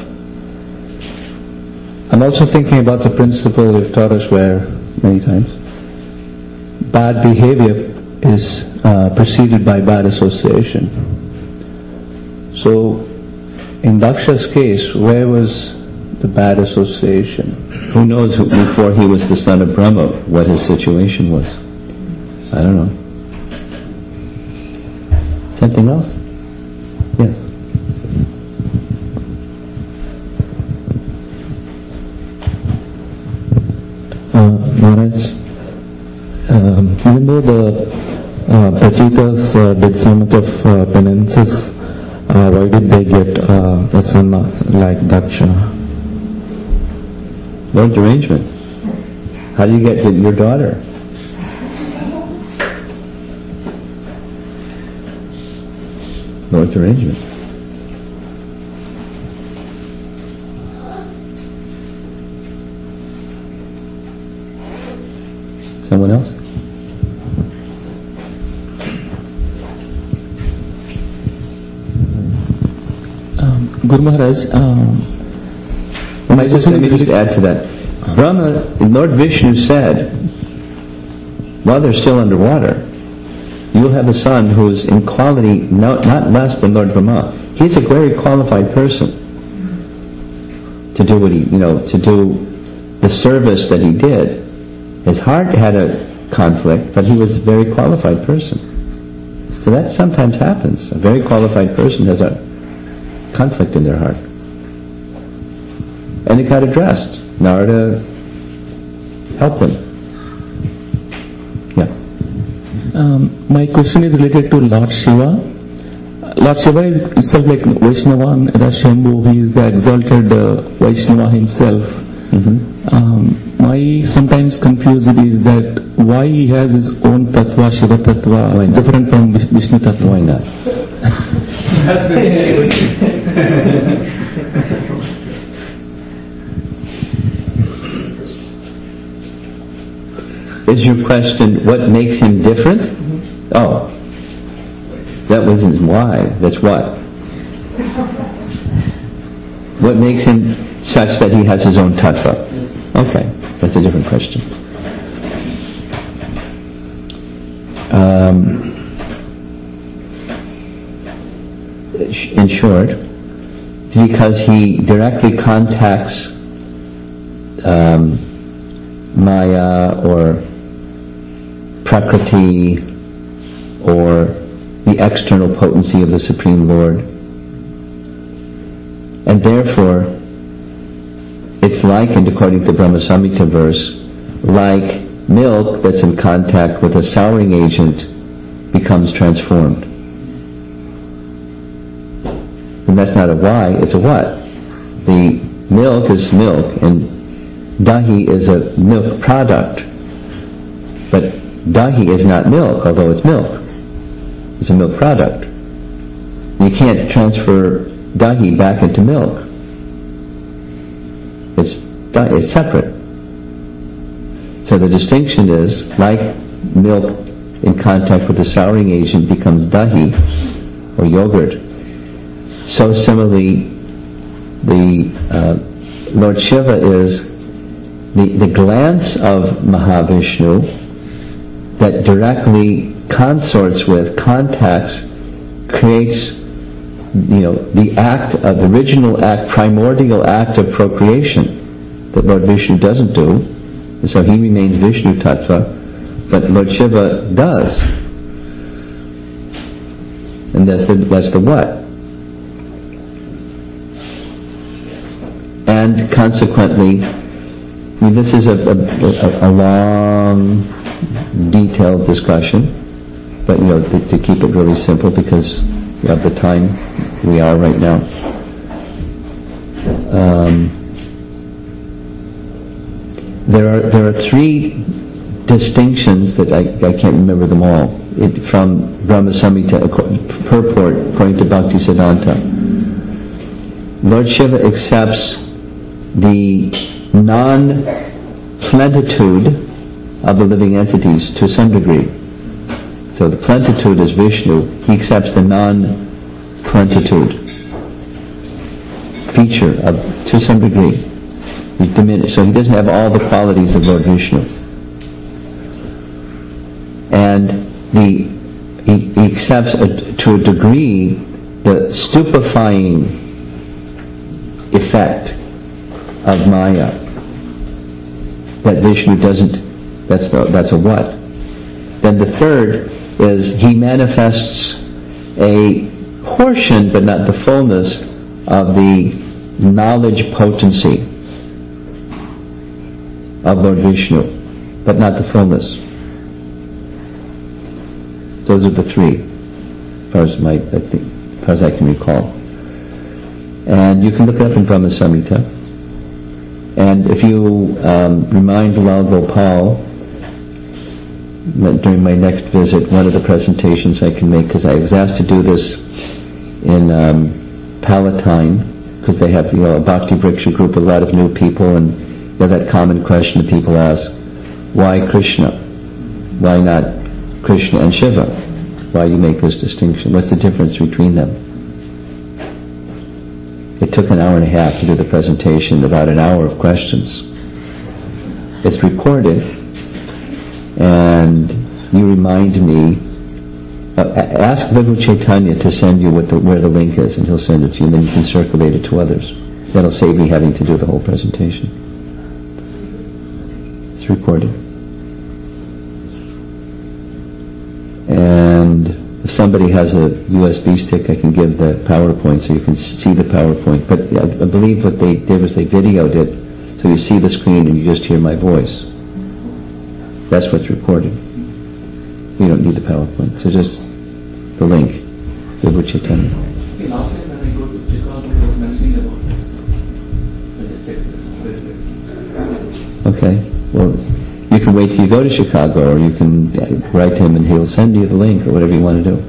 I'm also thinking about the principle we've taught us where, many times, bad behavior is uh, preceded by bad association. So, in Daksha's case, where was the bad association? Who knows who, before he was the son of Brahma, what his situation was? I don't know. Something else? Yes. Uh, Maharaj, um, even though the uh, Prachetas uh, did so much of uh, penances, uh, why did they get uh, a son like Daksha? Lord's arrangement. How do you get to your daughter? Lord's arrangement. Someone else? Um, Guru Maharaj, um, Let me just, let me just add to that. Brahma, Lord Vishnu said, while they're still underwater, you'll have a son who's in quality no, not less than Lord Brahma. He's a very qualified person to do what he, you know, to do the service that he did. His heart had a conflict, but he was a very qualified person. So that sometimes happens. A very qualified person has a conflict in their heart. And it got addressed. Narada helped him. Yeah. Um, my question is related to Lord Shiva. Lord Shiva is itself like Vaishnava and Shambhu. He is the exalted uh, Vaishnava himself. Mm-hmm. Um, my sometimes confused is that why he has his own tattva, Shiva tattva, different from Vishnu tattva. Why not? Is your question, what makes him different? Mm-hmm. Oh. That wasn't why. That's what. What makes him such that he has his own tattva? Okay. That's a different question. Um, in short, because he directly contacts um, Maya or Prakriti or the external potency of the Supreme Lord. And therefore, it's likened, according to the Brahma Samhita verse, like milk that's in contact with a souring agent becomes transformed. And that's not a why, it's a what. The milk is milk, and dahi is a milk product. But dahi is not milk, although it's milk. It's a milk product. You can't transfer dahi back into milk. di- is separate. So the distinction is, like milk in contact with the souring agent becomes dahi, or yogurt, so similarly the uh, Lord Shiva is the, the glance of Mahavishnu that directly consorts with, contacts, creates, you know, the act of, the original act, primordial act of procreation that Lord Vishnu doesn't do, and so he remains Vishnu Tattva, but Lord Shiva does. And that's the, that's the what. And consequently, I mean, this is a, a, a long, detailed discussion, but you know, to, to keep it really simple because of the time we are right now. Um, there are there are three distinctions that I, I can't remember them all. It, from Brahma Samhita purport according to Bhaktisiddhanta. Lord Shiva accepts the non-plenitude of the living entities to some degree. So the plenitude is Vishnu. He accepts the non-plenitude feature of, to some degree. He's diminished. So he doesn't have all the qualities of Lord Vishnu. And the, he, he accepts a, to a degree the stupefying effect of Maya that Vishnu doesn't. That's the, that's a what. Then the third is he manifests a portion, but not the fullness, of the knowledge potency of Lord Vishnu, but not the fullness. Those are the three, as far as my, I think, as far as I can recall. And you can look it up in Brahma Samhita. And if you um, remind Lal Gopal during my next visit, one of the presentations I can make, because I was asked to do this in um, Palatine, because they have, you know, a Bhakti Vriksha group with a lot of new people, and you know, that common question that people ask, why Krishna? Why not Krishna and Shiva? Why you make this distinction? What's the difference between them? It took an hour and a half to do the presentation, about an hour of questions. It's recorded, and you remind me, uh, ask Vibhu Chaitanya to send you what the, where the link is, and he'll send it to you, and then you can circulate it to others. That'll save me having to do the whole presentation. It's recorded. And if somebody has a U S B stick, I can give the PowerPoint so you can see the PowerPoint. But I, I believe what they did was they videoed it, so you see the screen and you just hear my voice. That's what's recorded. You don't need the PowerPoint. So just the link. Vibhu Chaitanya. Okay, last time when I go to Chicago, it was mentioning about this. I just checked it. Okay. Well, you can wait till you go to Chicago, or you can write to him and he'll send you the link, or whatever you want to do.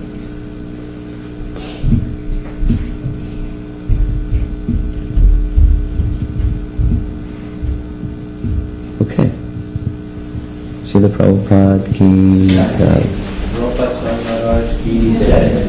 Okay. Srila Prabhupada ki jai. Prabhupada Maharaj ki jai.